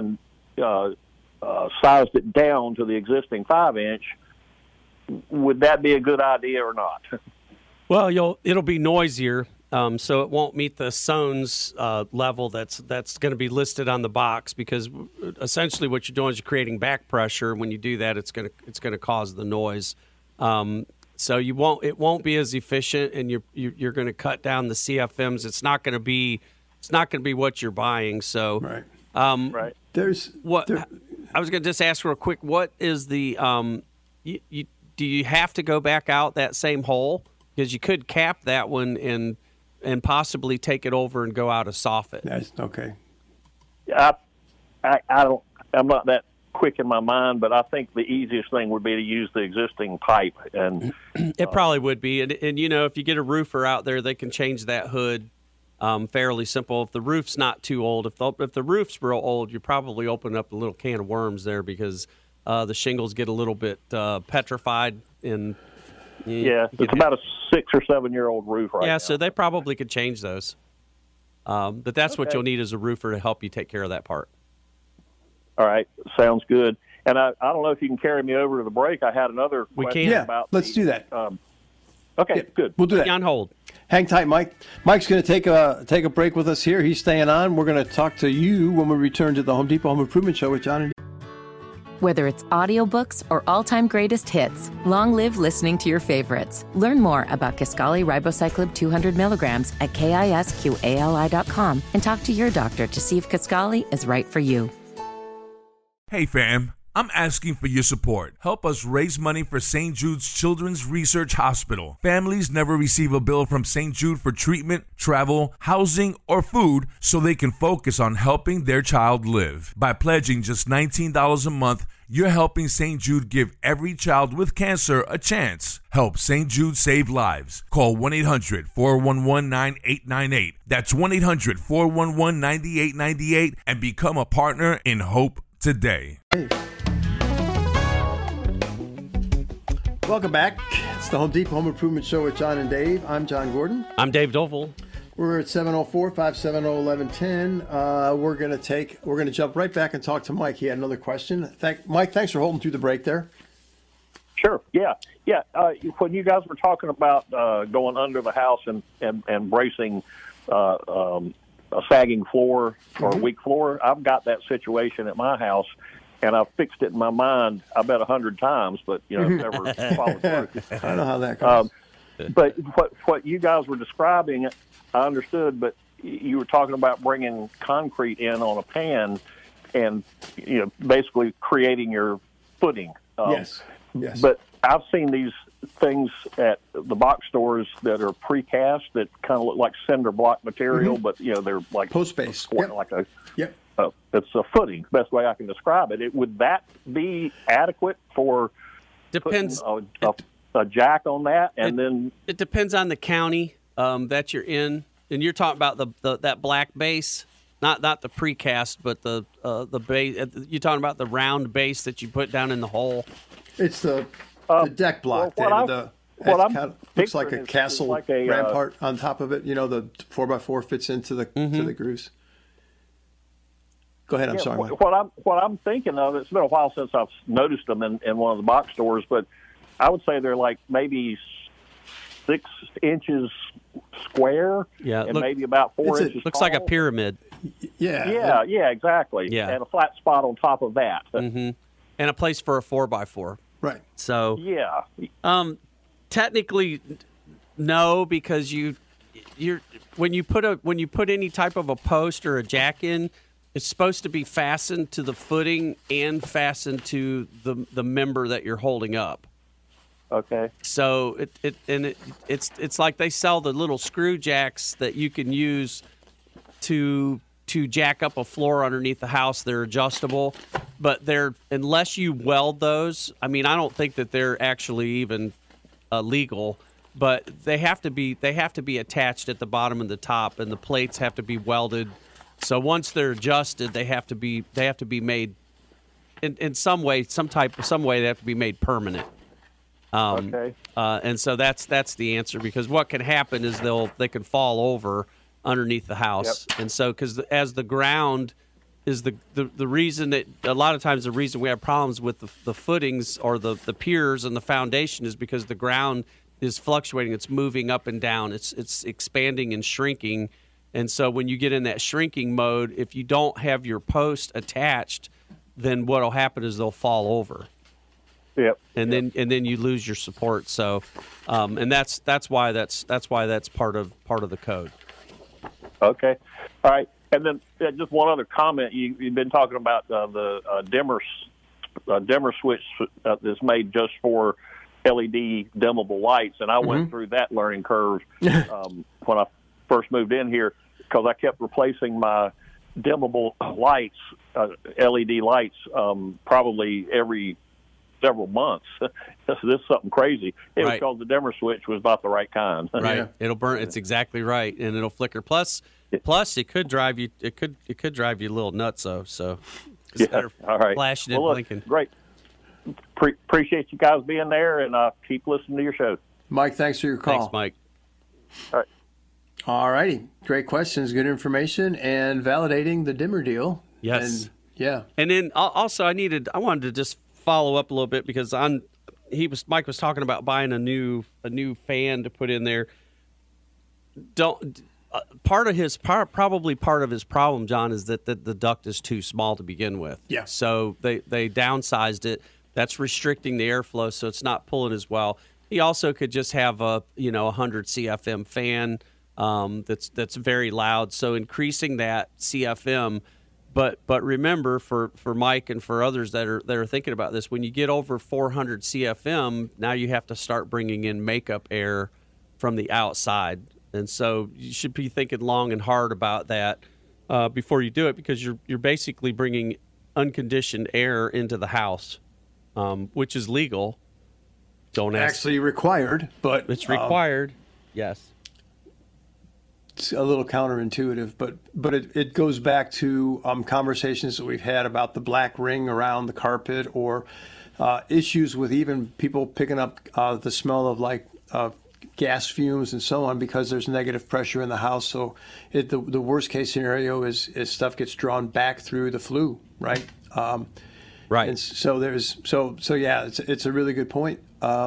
sized it down to the existing 5-inch, would that be a good idea or not? Well, it'll be noisier. So it won't meet the Sones level that's going to be listed on the box, because essentially what you're doing is you're creating back pressure. When you do that, it's going to cause the noise. So it won't be as efficient, and you're going to cut down the CFMs. It's not going to be what you're buying. So right. There's what I was going to just ask real quick. What is the do you have to go back out that same hole? Because you could cap that one and possibly take it over and go out a soffit. That's okay. I'm not that quick in my mind, but I think the easiest thing would be to use the existing pipe. And it probably would be. And if you get a roofer out there, they can change that hood fairly simple. If the roof's not too old, if the roof's real old, you probably open up a little can of worms there, because the shingles get a little bit petrified and. Yeah, it's about a 6 or 7 year old roof right now. Yeah, so they probably could change those. But that's what you'll need as a roofer to help you take care of that part. All right, sounds good. And I don't know if you can carry me over to the break. I had another question about let's do that. Okay, good. We'll do that. Be on hold. Hang tight, Mike. Mike's going to take a break with us here. He's staying on. We're going to talk to you when we return to the Home Depot Home Improvement Show with John and Dave. Whether it's audiobooks or all-time greatest hits, long live listening to your favorites. Learn more about Kisqali Ribociclib 200 milligrams at KISQALI.com and talk to your doctor to see if Kisqali is right for you. Hey fam, I'm asking for your support. Help us raise money for St. Jude's Children's Research Hospital. Families never receive a bill from St. Jude for treatment, travel, housing, or food, so they can focus on helping their child live. By pledging just $19 a month, you're helping St. Jude give every child with cancer a chance. Help St. Jude save lives. Call 1-800-411-9898. That's 1-800-411-9898 and become a partner in hope today. Welcome back. It's the Home Depot Home Improvement Show with John and Dave. I'm John Gordon. I'm Dave Doval. We're at 704-570-1110. We're going to jump right back and talk to Mike. He had another question. Mike, thanks for holding through the break there. Sure. Yeah. When you guys were talking about going under the house and bracing a sagging floor or a weak floor, I've got that situation at my house. And I've fixed it in my mind, I bet 100 times, but it's never followed through. I don't know how that goes. But what you guys were describing, I understood. But you were talking about bringing concrete in on a pan, and basically creating your footing. Yes. But I've seen these things at the box stores that are precast that kind of look like cinder block material, but they're like post base, like a it's a footing. Best way I can describe it. Would that be adequate for Depends. a jack on that? And then it depends on the county that you're in, and you're talking about that black base, not the precast, but the base. You're talking about the round base that you put down in the hole. It's the deck block. Looks like a castle rampart on top of it. The 4x4 fits into the grooves. Go ahead. I'm sorry, Mike. What I'm thinking of, it's been a while since I've noticed them in one of the box stores, but I would say they're like maybe 6 inches square, and maybe about 4 inches looks tall. like a pyramid. Yeah, exactly. Yeah. And a flat spot on top of that. And a place for a 4x4. Right. So technically, no, because when you put any type of a post or a jack in, it's supposed to be fastened to the footing and fastened to the member that you're holding up. Okay. So it's like they sell the little screw jacks that you can use to jack up a floor underneath the house. They're adjustable, but unless you weld those, I don't think that they're actually even legal. But they have to be attached at the bottom and the top, and the plates have to be welded. So once they're adjusted, they have to be made in some way. They have to be made permanent. Okay. And so that's the answer, because what can happen is they can fall over underneath the house. Yep. And so because as the ground is the reason that a lot of times the reason we have problems with the footings or the piers and the foundation is because the ground is fluctuating. It's moving up and down. It's expanding and shrinking. And so when you get in that shrinking mode, if you don't have your post attached, then what'll happen is they'll fall over. Yep. And then you lose your support. So, and that's why that's part of the code. Okay. All right. And then just one other comment. You've been talking about the dimmer switch that's made just for LED dimmable lights, and I went through that learning curve when I first moved in here, because I kept replacing my dimmable lights, LED lights, probably every several months. This is something crazy. It was because the dimmer switch was not the right kind. Right. Yeah. It'll burn. It's exactly right, and it'll flicker. Plus, it could drive you. It could drive you a little nuts. So all right. Flashing and blinking. Great. Appreciate you guys being there, and keep listening to your show. Mike, thanks for your call. Thanks, Mike. All right. All righty. Great questions, good information, and validating the dimmer deal. Yes. And Yeah. And then also I wanted to just follow up a little bit because Mike was talking about buying a new fan to put in there. Probably part of his problem, John, is that the duct is too small to begin with. Yeah. So they downsized it. That's restricting the airflow, so it's not pulling as well. He also could just have a 100 CFM fan that's very loud. So increasing that CFM. But remember, for Mike and for others that are thinking about this, when you get over 400 CFM, now you have to start bringing in makeup air from the outside, and so you should be thinking long and hard about that before you do it, because you're basically bringing unconditioned air into the house, which is legal. Don't ask. Actually required, but it's required. Yes. It's a little counterintuitive, but it goes back to conversations that we've had about the black ring around the carpet, or issues with even people picking up the smell of gas fumes and so on, because there's negative pressure in the house. So the worst case scenario is stuff gets drawn back through the flue, right? Right. And so yeah, it's a really good point.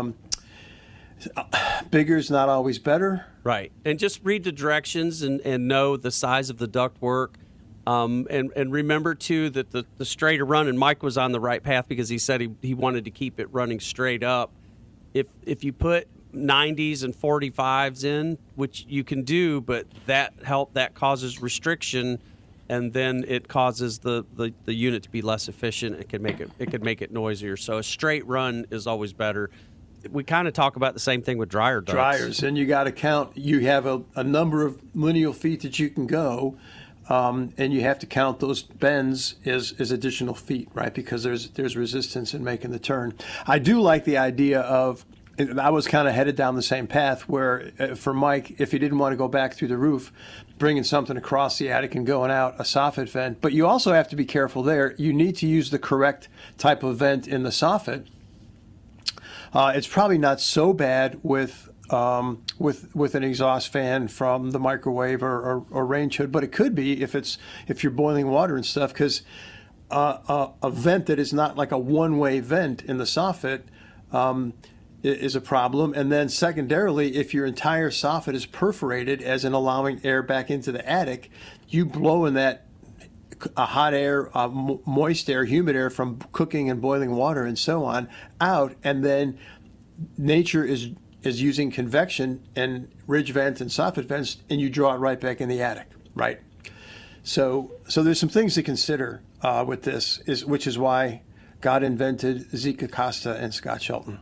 Bigger is not always better. Right. And just read the directions and know the size of the ductwork. And remember, too, that the straighter run, and Mike was on the right path because he said he wanted to keep it running straight up. If you put 90s and 45s in, which you can do, but that causes restriction, and then it causes the unit to be less efficient. It could make it noisier. So a straight run is always better. We kind of talk about the same thing with dryer ducts. Dryers, and you got to count. You have a number of lineal feet that you can go, and you have to count those bends as additional feet, right? Because there's resistance in making the turn. I do like the idea of. I was kind of headed down the same path where, for Mike, if he didn't want to go back through the roof, bringing something across the attic and going out, a soffit vent. But you also have to be careful there. You need to use the correct type of vent in the soffit. It's probably not so bad with an exhaust fan from the microwave or range hood, but it could be if you're boiling water and stuff, because a vent that is not like a one-way vent in the soffit is a problem. And then secondarily, if your entire soffit is perforated, as in allowing air back into the attic, you blow in that hot air, moist air, humid air from cooking and boiling water and so on out, and then nature is using convection and ridge vent and soffit vents, and you draw it right back in the attic, right? So there's some things to consider with this, which is why God invented Zeke Costa and Scott Shelton.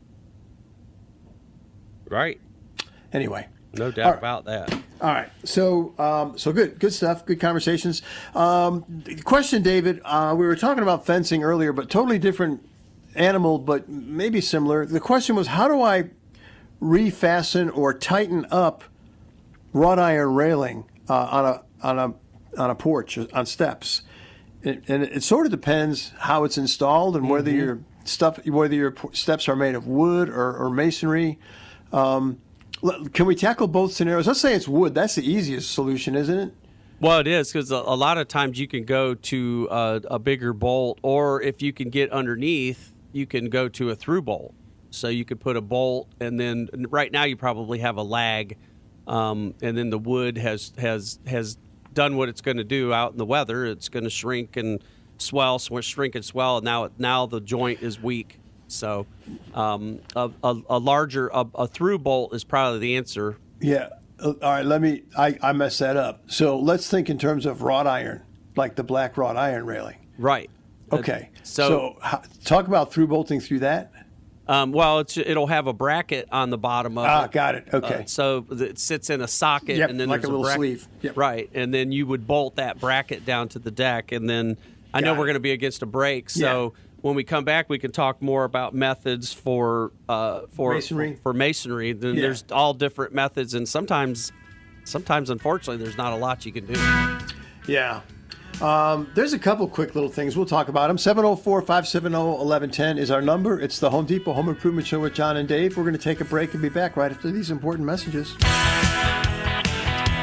Right. Anyway. No doubt about that. All right. So good stuff. Good conversations. Question, David. We were talking about fencing earlier, but totally different animal, but maybe similar. The question was, how do I refasten or tighten up wrought iron railing on a porch, on steps? And it sort of depends how it's installed and whether your steps are made of wood or masonry. Can we tackle both scenarios? Let's say it's wood. That's the easiest solution, isn't it? Well, it is, because a lot of times you can go to a bigger bolt, or if you can get underneath, you can go to a through bolt. So you could put a bolt, and then right now you probably have a lag, and then the wood has done what it's going to do out in the weather. It's going to shrink and swell, shrink and swell, and now the joint is weak. So a through bolt is probably the answer. Yeah. All right. I messed that up. So let's think in terms of wrought iron, like the black wrought iron railing. Right. Okay. So talk about through bolting through that. Well, it'll have a bracket on the bottom of it. Got it. Okay. So it sits in a socket, and then like there's a little sleeve. Yep. Right. And then you would bolt that bracket down to the deck, and then I know we're going to be against a break, so. Yeah. When we come back, we can talk more about methods for masonry. For masonry, then there's all different methods, and sometimes, unfortunately, there's not a lot you can do. Yeah. There's a couple quick little things. We'll talk about them. 704-570-1110 is our number. It's the Home Depot Home Improvement Show with John and Dave. We're going to take a break and be back right after these important messages.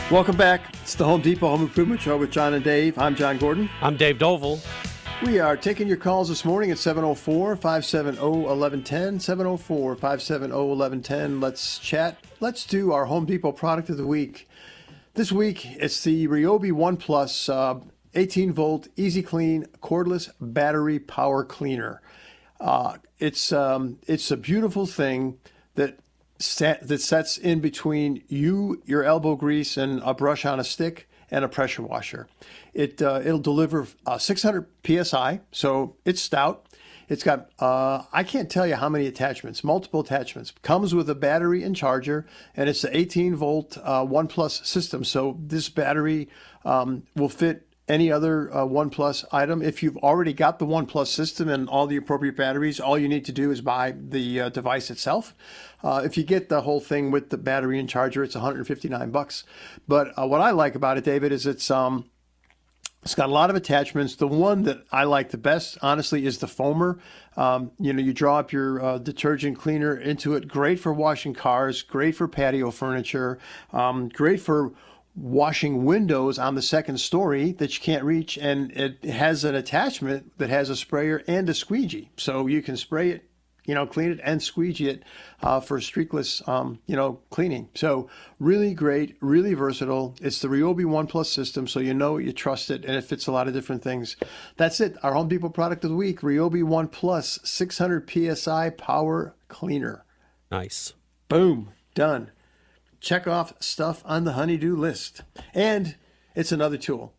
Welcome back. It's the Home Depot Home Improvement Show with John and Dave. I'm John Gordon. I'm Dave Doval. We are taking your calls this morning at 704-570-1110, 704-570-1110. Let's chat. Let's do our Home Depot product of the week. This week, it's the Ryobi One Plus 18-volt Easy Clean cordless battery power cleaner. It's a beautiful thing that sets in between your elbow grease and a brush on a stick and a pressure washer. It'll deliver 600 psi, so it's stout. It's got I can't tell you how many attachments, multiple attachments. Comes with a battery and charger, and it's the 18-volt One Plus system. So this battery will fit any other One Plus item. If you've already got the One Plus system and all the appropriate batteries, all you need to do is buy the device itself. If you get the whole thing with the battery and charger, it's $159. But what I like about it, David, is it's got a lot of attachments. The one that I like the best, honestly, is the foamer. You draw up your detergent cleaner into it. Great for washing cars, great for patio furniture, great for washing windows on the second story that you can't reach, and it has an attachment that has a sprayer and a squeegee, so you can spray it, clean it and squeegee it for streakless, cleaning. So really great, really versatile. It's the Ryobi One Plus system, so you trust it, and it fits a lot of different things. That's it. Our Home Depot product of the week: Ryobi One Plus 600 psi power cleaner. Nice. Boom. Done. Check off stuff on the honey-do list. And it's another tool.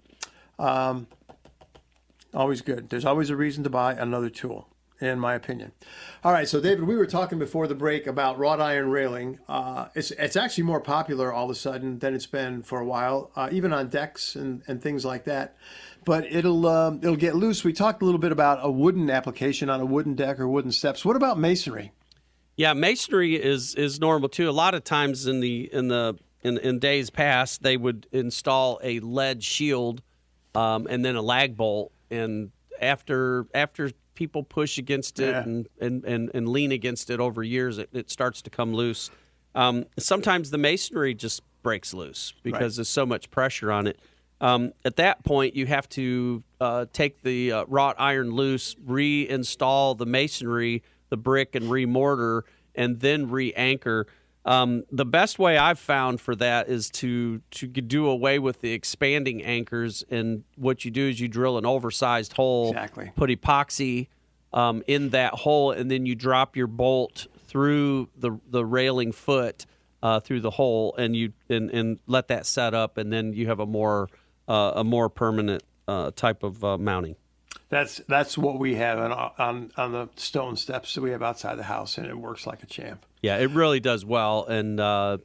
Always good. There's always a reason to buy another tool, in my opinion. All right, so David, we were talking before the break about wrought iron railing. It's actually more popular all of a sudden than it's been for a while, even on decks and things like that. But it'll get loose. We talked a little bit about a wooden application on a wooden deck or wooden steps. What about masonry? Yeah, masonry is normal too. A lot of times in days past, they would install a lead shield and then a lag bolt, and after people push against it and lean against it over years, it starts to come loose. Sometimes the masonry just breaks loose because there's so much pressure on it. At that point, you have to take the wrought iron loose, reinstall the masonry, the brick, and remortar, and then re-anchor. The best way I've found for that is to do away with the expanding anchors, and what you do is you drill an oversized hole, put epoxy in that hole, and then you drop your bolt through the railing foot through the hole, and let that set up, and then you have a more permanent type of mounting. That's what we have on the stone steps that we have outside the house, and it works like a champ. Yeah, it really does well. And the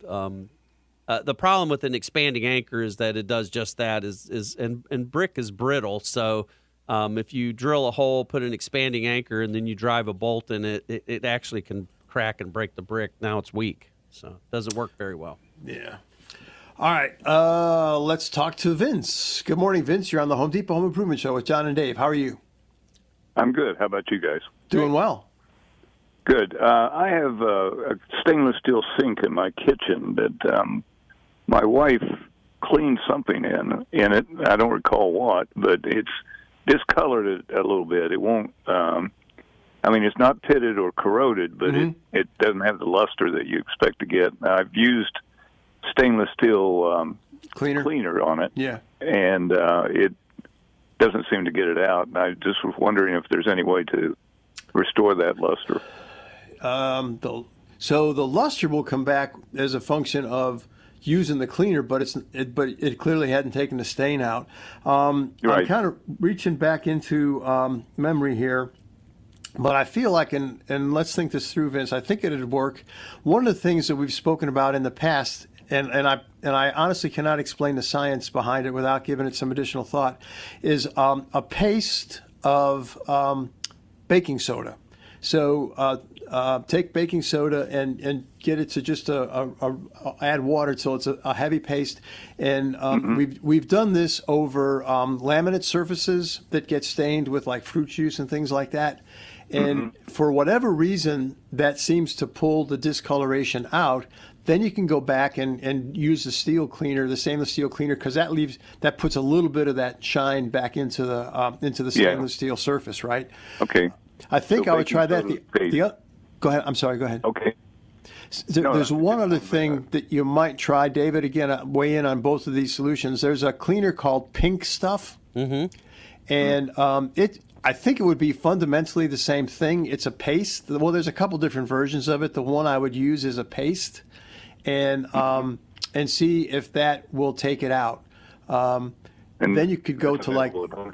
problem with an expanding anchor is that it does just that. And brick is brittle, so if you drill a hole, put an expanding anchor, and then you drive a bolt in it, it actually can crack and break the brick. Now it's weak, so it doesn't work very well. Yeah. All right, let's talk to Vince. Good morning, Vince. You're on the Home Depot Home Improvement Show with John and Dave. How are you? I'm good. How about you guys? Doing well. Good. I have a stainless steel sink in my kitchen that my wife cleaned something in it. I don't recall what, but it's discolored it a little bit. It won't. It's not pitted or corroded, but it doesn't have the luster that you expect to get. I've used stainless steel cleaner on it, and it doesn't seem to get it out. And I just was wondering if there's any way to restore that luster. So the luster will come back as a function of using the cleaner, but it clearly hadn't taken the stain out. I'm kind of reaching back into memory here. But I feel like, and let's think this through, Vince, I think it'd work. One of the things that we've spoken about in the past, and I honestly cannot explain the science behind it without giving it some additional thought, is a paste of baking soda. So take baking soda and get it to just add water so it's a heavy paste. And we've done this over laminate surfaces that get stained with like fruit juice and things like that. And for whatever reason, that seems to pull the discoloration out. then you can go back and use the steel cleaner, the stainless steel cleaner, because that puts a little bit of that shine back into the stainless steel surface, right? Okay. I think So I would try that. baking Go ahead. I'm sorry. Go ahead. Okay. There's one other thing that you might try, David. Again, weigh in on both of these solutions. There's a cleaner called Pink Stuff, and I think it would be fundamentally the same thing. It's a paste. Well, there's a couple different versions of it. The one I would use is a paste, and see if that will take it out. And then you could go to like,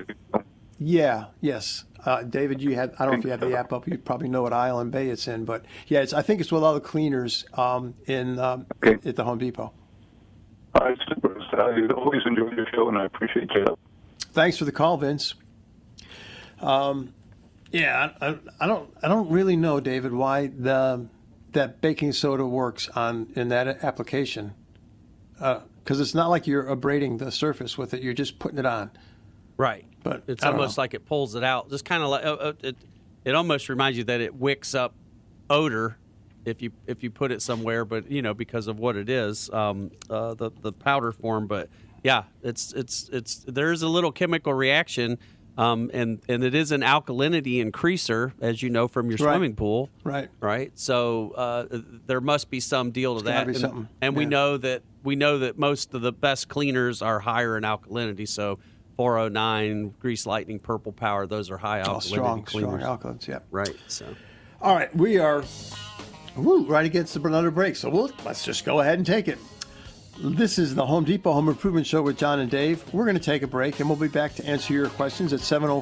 yes. David, I don't know if you have the app up. You probably know what aisle and bay it's in, but yeah, I think it's with all the cleaners at the Home Depot. All right, super. I always enjoy your show, and I appreciate you. Thanks for the call, Vince. I don't really know, David, why that baking soda works in that application, because it's not like you're abrading the surface with it. You're just putting it on. Right. But it's almost like it pulls it out. Just kind of like it almost reminds you that it wicks up odor if you put it somewhere. But because of what it is, the powder form. But yeah, it's there's a little chemical reaction, and it is an alkalinity increaser, as you know from your swimming pool. Right. So there must be some deal to that. And we know that most of the best cleaners are higher in alkalinity. So 409, Grease Lightning, Purple Power, those are high alkalinity cleaners. Strong alkalins, yeah. Right. So, all right, we are right against another break, so let's just go ahead and take it. This is the Home Depot Home Improvement Show with John and Dave. We're going to take a break, and we'll be back to answer your questions at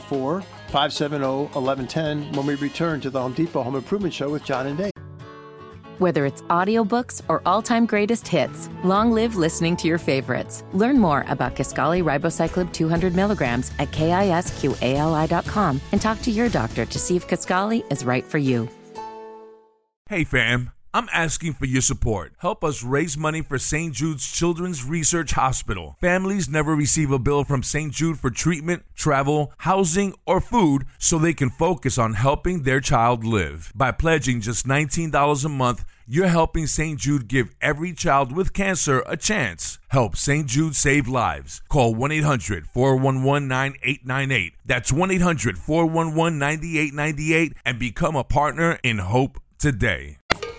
704-570-1110 when we return to the Home Depot Home Improvement Show with John and Dave. Whether it's audiobooks or all-time greatest hits, long live listening to your favorites. Learn more about Kisqali Ribociclib 200 milligrams at KISQALI.com and talk to your doctor to see if Kisqali is right for you. Hey fam, I'm asking for your support. Help us raise money for St. Jude's Children's Research Hospital. Families never receive a bill from St. Jude for treatment, travel, housing, or food, so they can focus on helping their child live. By pledging just $19 a month, you're helping St. Jude give every child with cancer a chance. Help St. Jude save lives. Call 1-800-411-9898. That's 1-800-411-9898 and become a partner in hope today.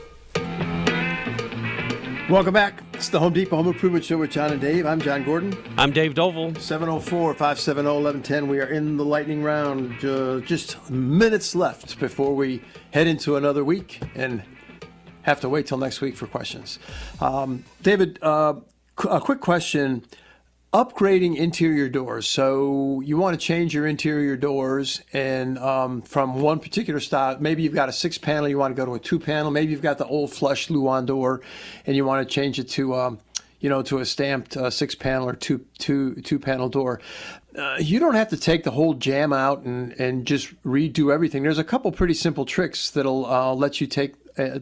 Welcome back. It's the Home Depot Home Improvement Show with John and Dave. I'm John Gordon. I'm Dave Doval. 704-570-1110. We are in the lightning round. Just minutes left before we head into another week and have to wait till next week for questions. David, a quick question. Upgrading interior doors. So you want to change your interior doors and from one particular style, maybe you've got a 6-panel, you want to go to a 2-panel. Maybe you've got the old flush Luan door and you want to change it to, to a stamped 6-panel or two-panel door. You don't have to take the whole jam out and just redo everything. There's a couple pretty simple tricks that'll let you take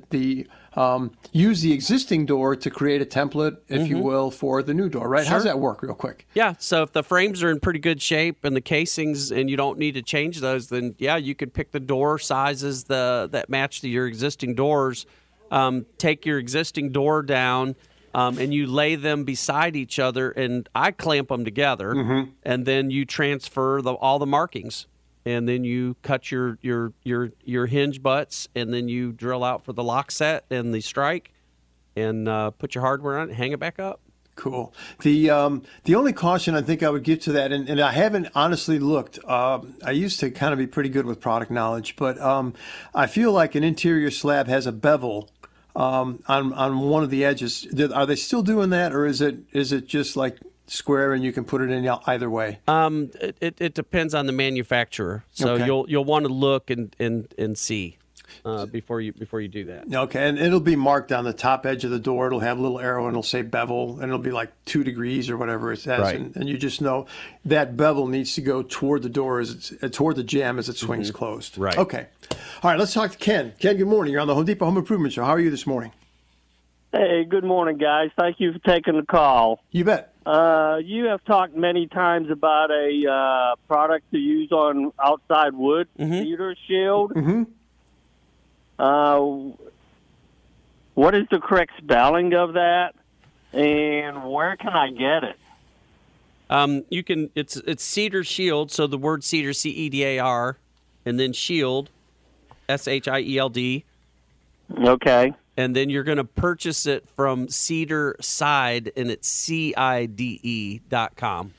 use the existing door to create a template, if you will, for the new door, right? Sure. How's that work real quick? Yeah, so if the frames are in pretty good shape and the casings and you don't need to change those, then yeah, you could pick the door sizes that match to your existing doors. Take your existing door down and you lay them beside each other, and I clamp them together, and then you transfer all the markings. And then you cut your hinge butts, and then you drill out for the lock set and the strike, and put your hardware on it, hang it back up. Cool. The only caution I think I would give to that, and I haven't honestly looked. I used to kind of be pretty good with product knowledge, but I feel like an interior slab has a bevel on one of the edges. Are they still doing that, or is it just like square and you can put it in either way? It depends on the manufacturer. So Okay. you'll want to look and see before you do that. Okay, and it'll be marked on the top edge of the door. It'll have a little arrow and it'll say bevel, and it'll be like 2 degrees or whatever it says. Right. And you just know that bevel needs to go toward the door toward the jamb as it swings closed. Right. Okay. All right, let's talk to Ken. Ken, good morning. You're on the Home Depot Home Improvement Show. How are you this morning? Hey, good morning, guys. Thank you for taking the call. You bet. You have talked many times about a product to use on outside wood, cedar shield. Mm-hmm. what is the correct spelling of that, and where can I get it? You can. It's Cedar Shield. So the word cedar, CEDAR, and then shield, SHIELD. Okay. And then you're going to purchase it from Cedar Side, and it's CIDE.com.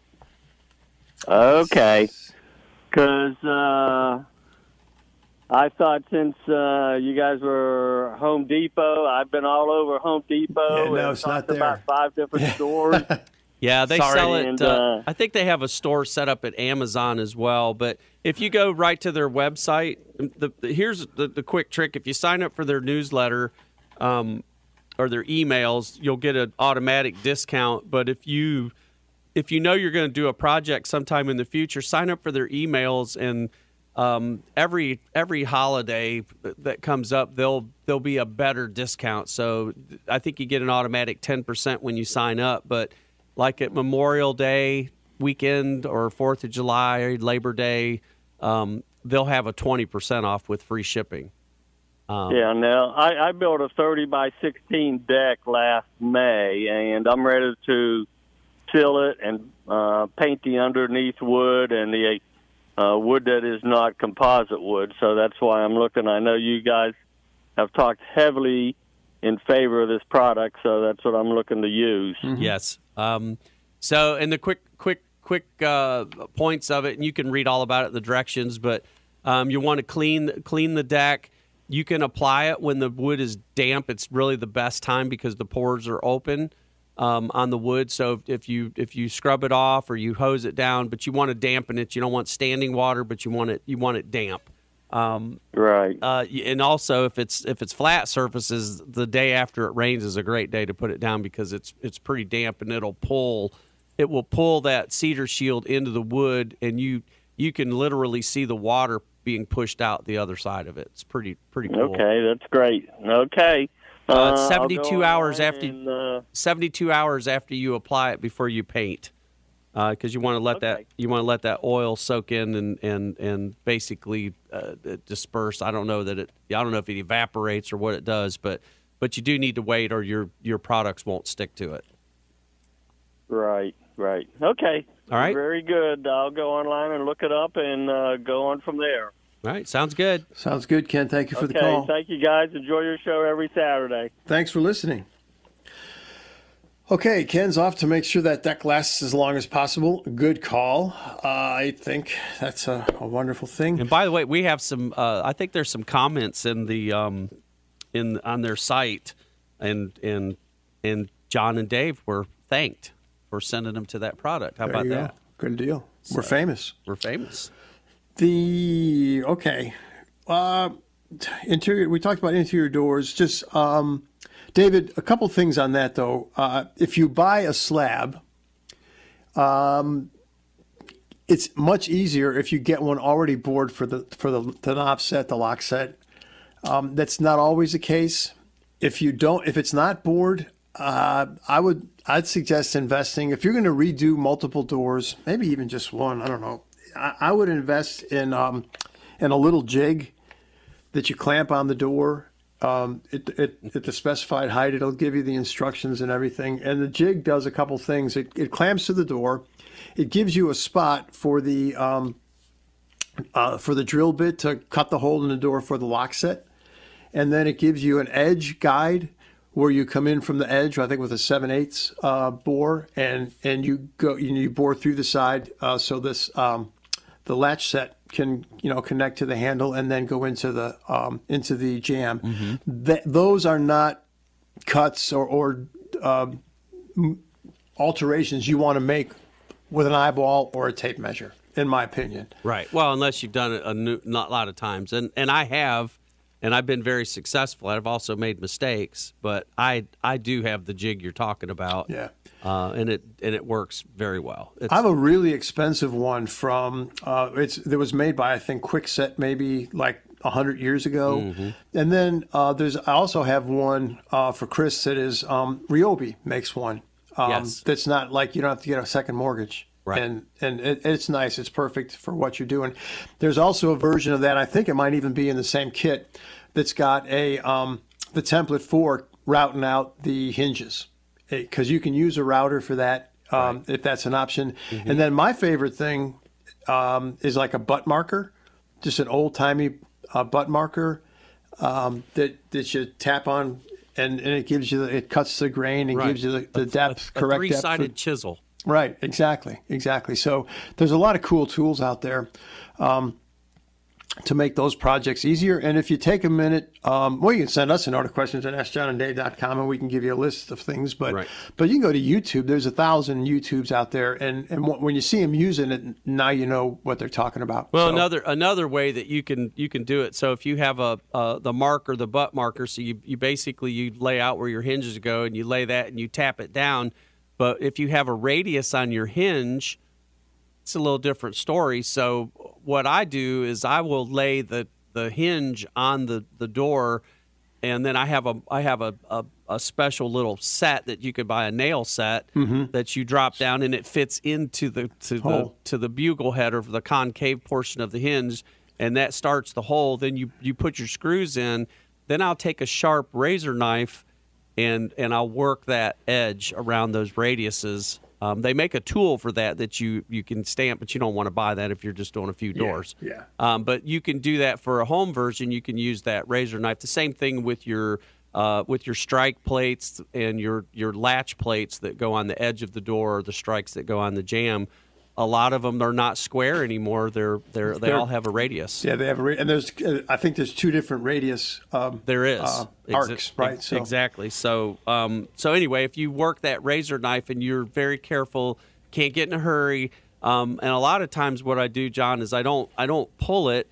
Okay. Because I thought since you guys were Home Depot, I've been all over Home Depot. Yeah, no, and it's not talked there. about 5 different stores. Yeah, they Sorry, sell it. and, I think they have a store set up at Amazon as well. But if you go right to their website, here's the quick trick. If you sign up for their newsletter or their emails, you'll get an automatic discount. But if you know you're going to do a project sometime in the future, sign up for their emails, and every holiday that comes up, there'll be a better discount. So I think you get an automatic 10% when you sign up. But like at Memorial Day weekend or 4th of July or Labor Day, they'll have a 20% off with free shipping. Now, I built a 30 by 16 deck last May, and I'm ready to fill it and paint the underneath wood and the wood that is not composite wood. So that's why I'm looking. I know you guys have talked heavily in favor of this product, so that's what I'm looking to use. Mm-hmm. Yes. So, and the quick points of it, and you can read all about it, the directions, but you want to clean the deck. You can apply it when the wood is damp. It's really the best time because the pores are open on the wood. So if you scrub it off or you hose it down, but you want to dampen it, you don't want standing water, but you want it damp. Right. And also, if it's flat surfaces, the day after it rains is a great day to put it down because it's pretty damp, and it will pull that Cedar Shield into the wood, and you can literally see the water being pushed out the other side of it. It's pretty cool. Okay, that's great. Okay. 72 hours after 72 hours after you apply it before you paint. Because you want to let that oil soak in and basically disperse. I don't know if it evaporates or what it does, but you do need to wait, or your products won't stick to it. Right. Okay. All right. Very good. I'll go online and look it up and go on from there. All right. Sounds good. Sounds good, Ken. Thank you for the call. Thank you, guys. Enjoy your show every Saturday. Thanks for listening. Okay, Ken's off to make sure that deck lasts as long as possible. Good call. I think that's a wonderful thing. And by the way, we have some. I think there's some comments in the on their site, and John and Dave were thanked for sending them to that product. How about that? Good deal. So, we're famous. Interior. We talked about interior doors. Just. David, a couple things on that, though. If you buy a slab, it's much easier if you get one already bored for the knob set, the lock set. That's not always the case. If it's not bored, I'd suggest investing. If you're going to redo multiple doors, maybe even just one, I don't know. I would invest in a little jig that you clamp on the door. At the specified height, it'll give you the instructions and everything. And the jig does a couple things. It clamps to the door. It gives you a spot for the drill bit to cut the hole in the door for the lock set. And then it gives you an edge guide where you come in from the edge, I think with a 7/8 bore, and you bore through the side. So this the latch set can connect to the handle and then go into the jam. Mm-hmm. Those are not cuts or alterations you want to make with an eyeball or a tape measure, in my opinion. Right. Well, unless you've done it not a lot of times, and I have, and I've been very successful. I've also made mistakes, but I do have the jig you're talking about. Yeah. And it works very well. I have a really expensive one from that was made by, I think, Kwikset maybe like 100 years ago. Mm-hmm. And then I also have one for Chris that is Ryobi makes one. Yes. That's not like you don't have to get a second mortgage. Right. And it's nice. It's perfect for what you're doing. There's also a version of that. I think it might even be in the same kit that's got a the template for routing out the hinges, because you can use a router for that if that's an option. Mm-hmm. And then my favorite thing is like a butt marker, just an old-timey butt marker that you tap on, and it gives you it cuts the grain and gives you the depth, correct depth. A three-sided chisel. Right, exactly. So there's a lot of cool tools out there to make those projects easier. And if you take a minute, you can send us a note of questions at AskJohnandDave.com, and we can give you a list of things. But you can go to YouTube. There's 1,000 YouTubes out there, and when you see them using it, now you know what they're talking about. Well, another way that you can do it. So if you have the marker, the butt marker, so you basically lay out where your hinges go, and you lay that and you tap it down. But if you have a radius on your hinge, it's a little different story. So what I do is I will lay the hinge on the door, and then I have a special little set that you could buy, a nail set that you drop down, and it fits into the bugle head or the concave portion of the hinge, and that starts the hole. Then you put your screws in. Then I'll take a sharp razor knife and I'll work that edge around those radiuses. They make a tool for that you can stamp, but you don't want to buy that if you're just doing a few doors. Yeah. But you can do that for a home version. You can use that razor knife. The same thing with your strike plates and your latch plates that go on the edge of the door, or the strikes that go on the jamb. A lot of them are not square anymore. They all have a radius. Yeah, they have and there's I think there's 2 different radius. There is arcs, right? So. Exactly. So anyway, if you work that razor knife and you're very careful, can't get in a hurry, and a lot of times what I do, John, is I don't pull it.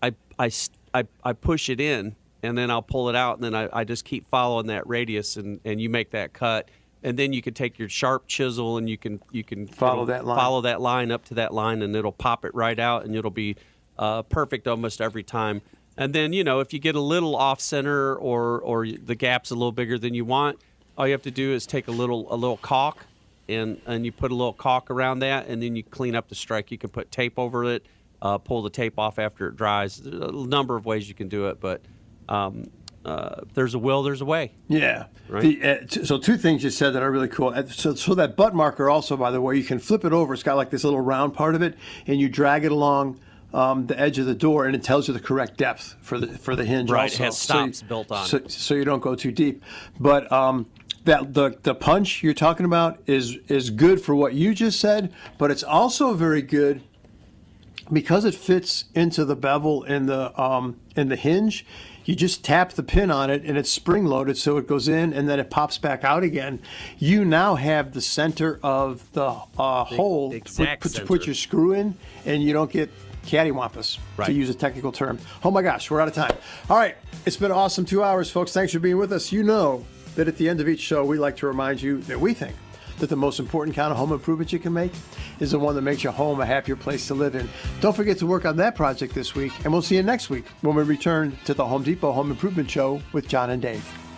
I push it in, and then I'll pull it out, and then I just keep following that radius, and you make that cut. And then you can take your sharp chisel and you can follow that line up to that line, and it'll pop it right out, and it'll be perfect almost every time. And then if you get a little off center or the gap's a little bigger than you want, all you have to do is take a little caulk and you put a little caulk around that, and then you clean up the strike. You can put tape over it, pull the tape off after it dries. There's a number of ways you can do it, but. There's a will, there's a way. Yeah. Right. So 2 things you said that are really cool. So that butt marker also, by the way, you can flip it over. It's got like this little round part of it, and you drag it along the edge of the door, and it tells you the correct depth for the hinge. Right. Also. It has stops built on it. So you don't go too deep. But that the punch you're talking about is good for what you just said, but it's also very good because it fits into the bevel in the hinge. You just tap the pin on it, and it's spring-loaded, so it goes in, and then it pops back out again. You now have the center of the hole to put your screw in, and you don't get cattywampus, to use a technical term. Oh, my gosh, we're out of time. All right, it's been an awesome 2 hours, folks. Thanks for being with us. You know that at the end of each show, we like to remind you that we think that the most important kind of home improvement you can make is the one that makes your home a happier place to live in. Don't forget to work on that project this week, and we'll see you next week when we return to the Home Depot Home Improvement Show with John and Dave.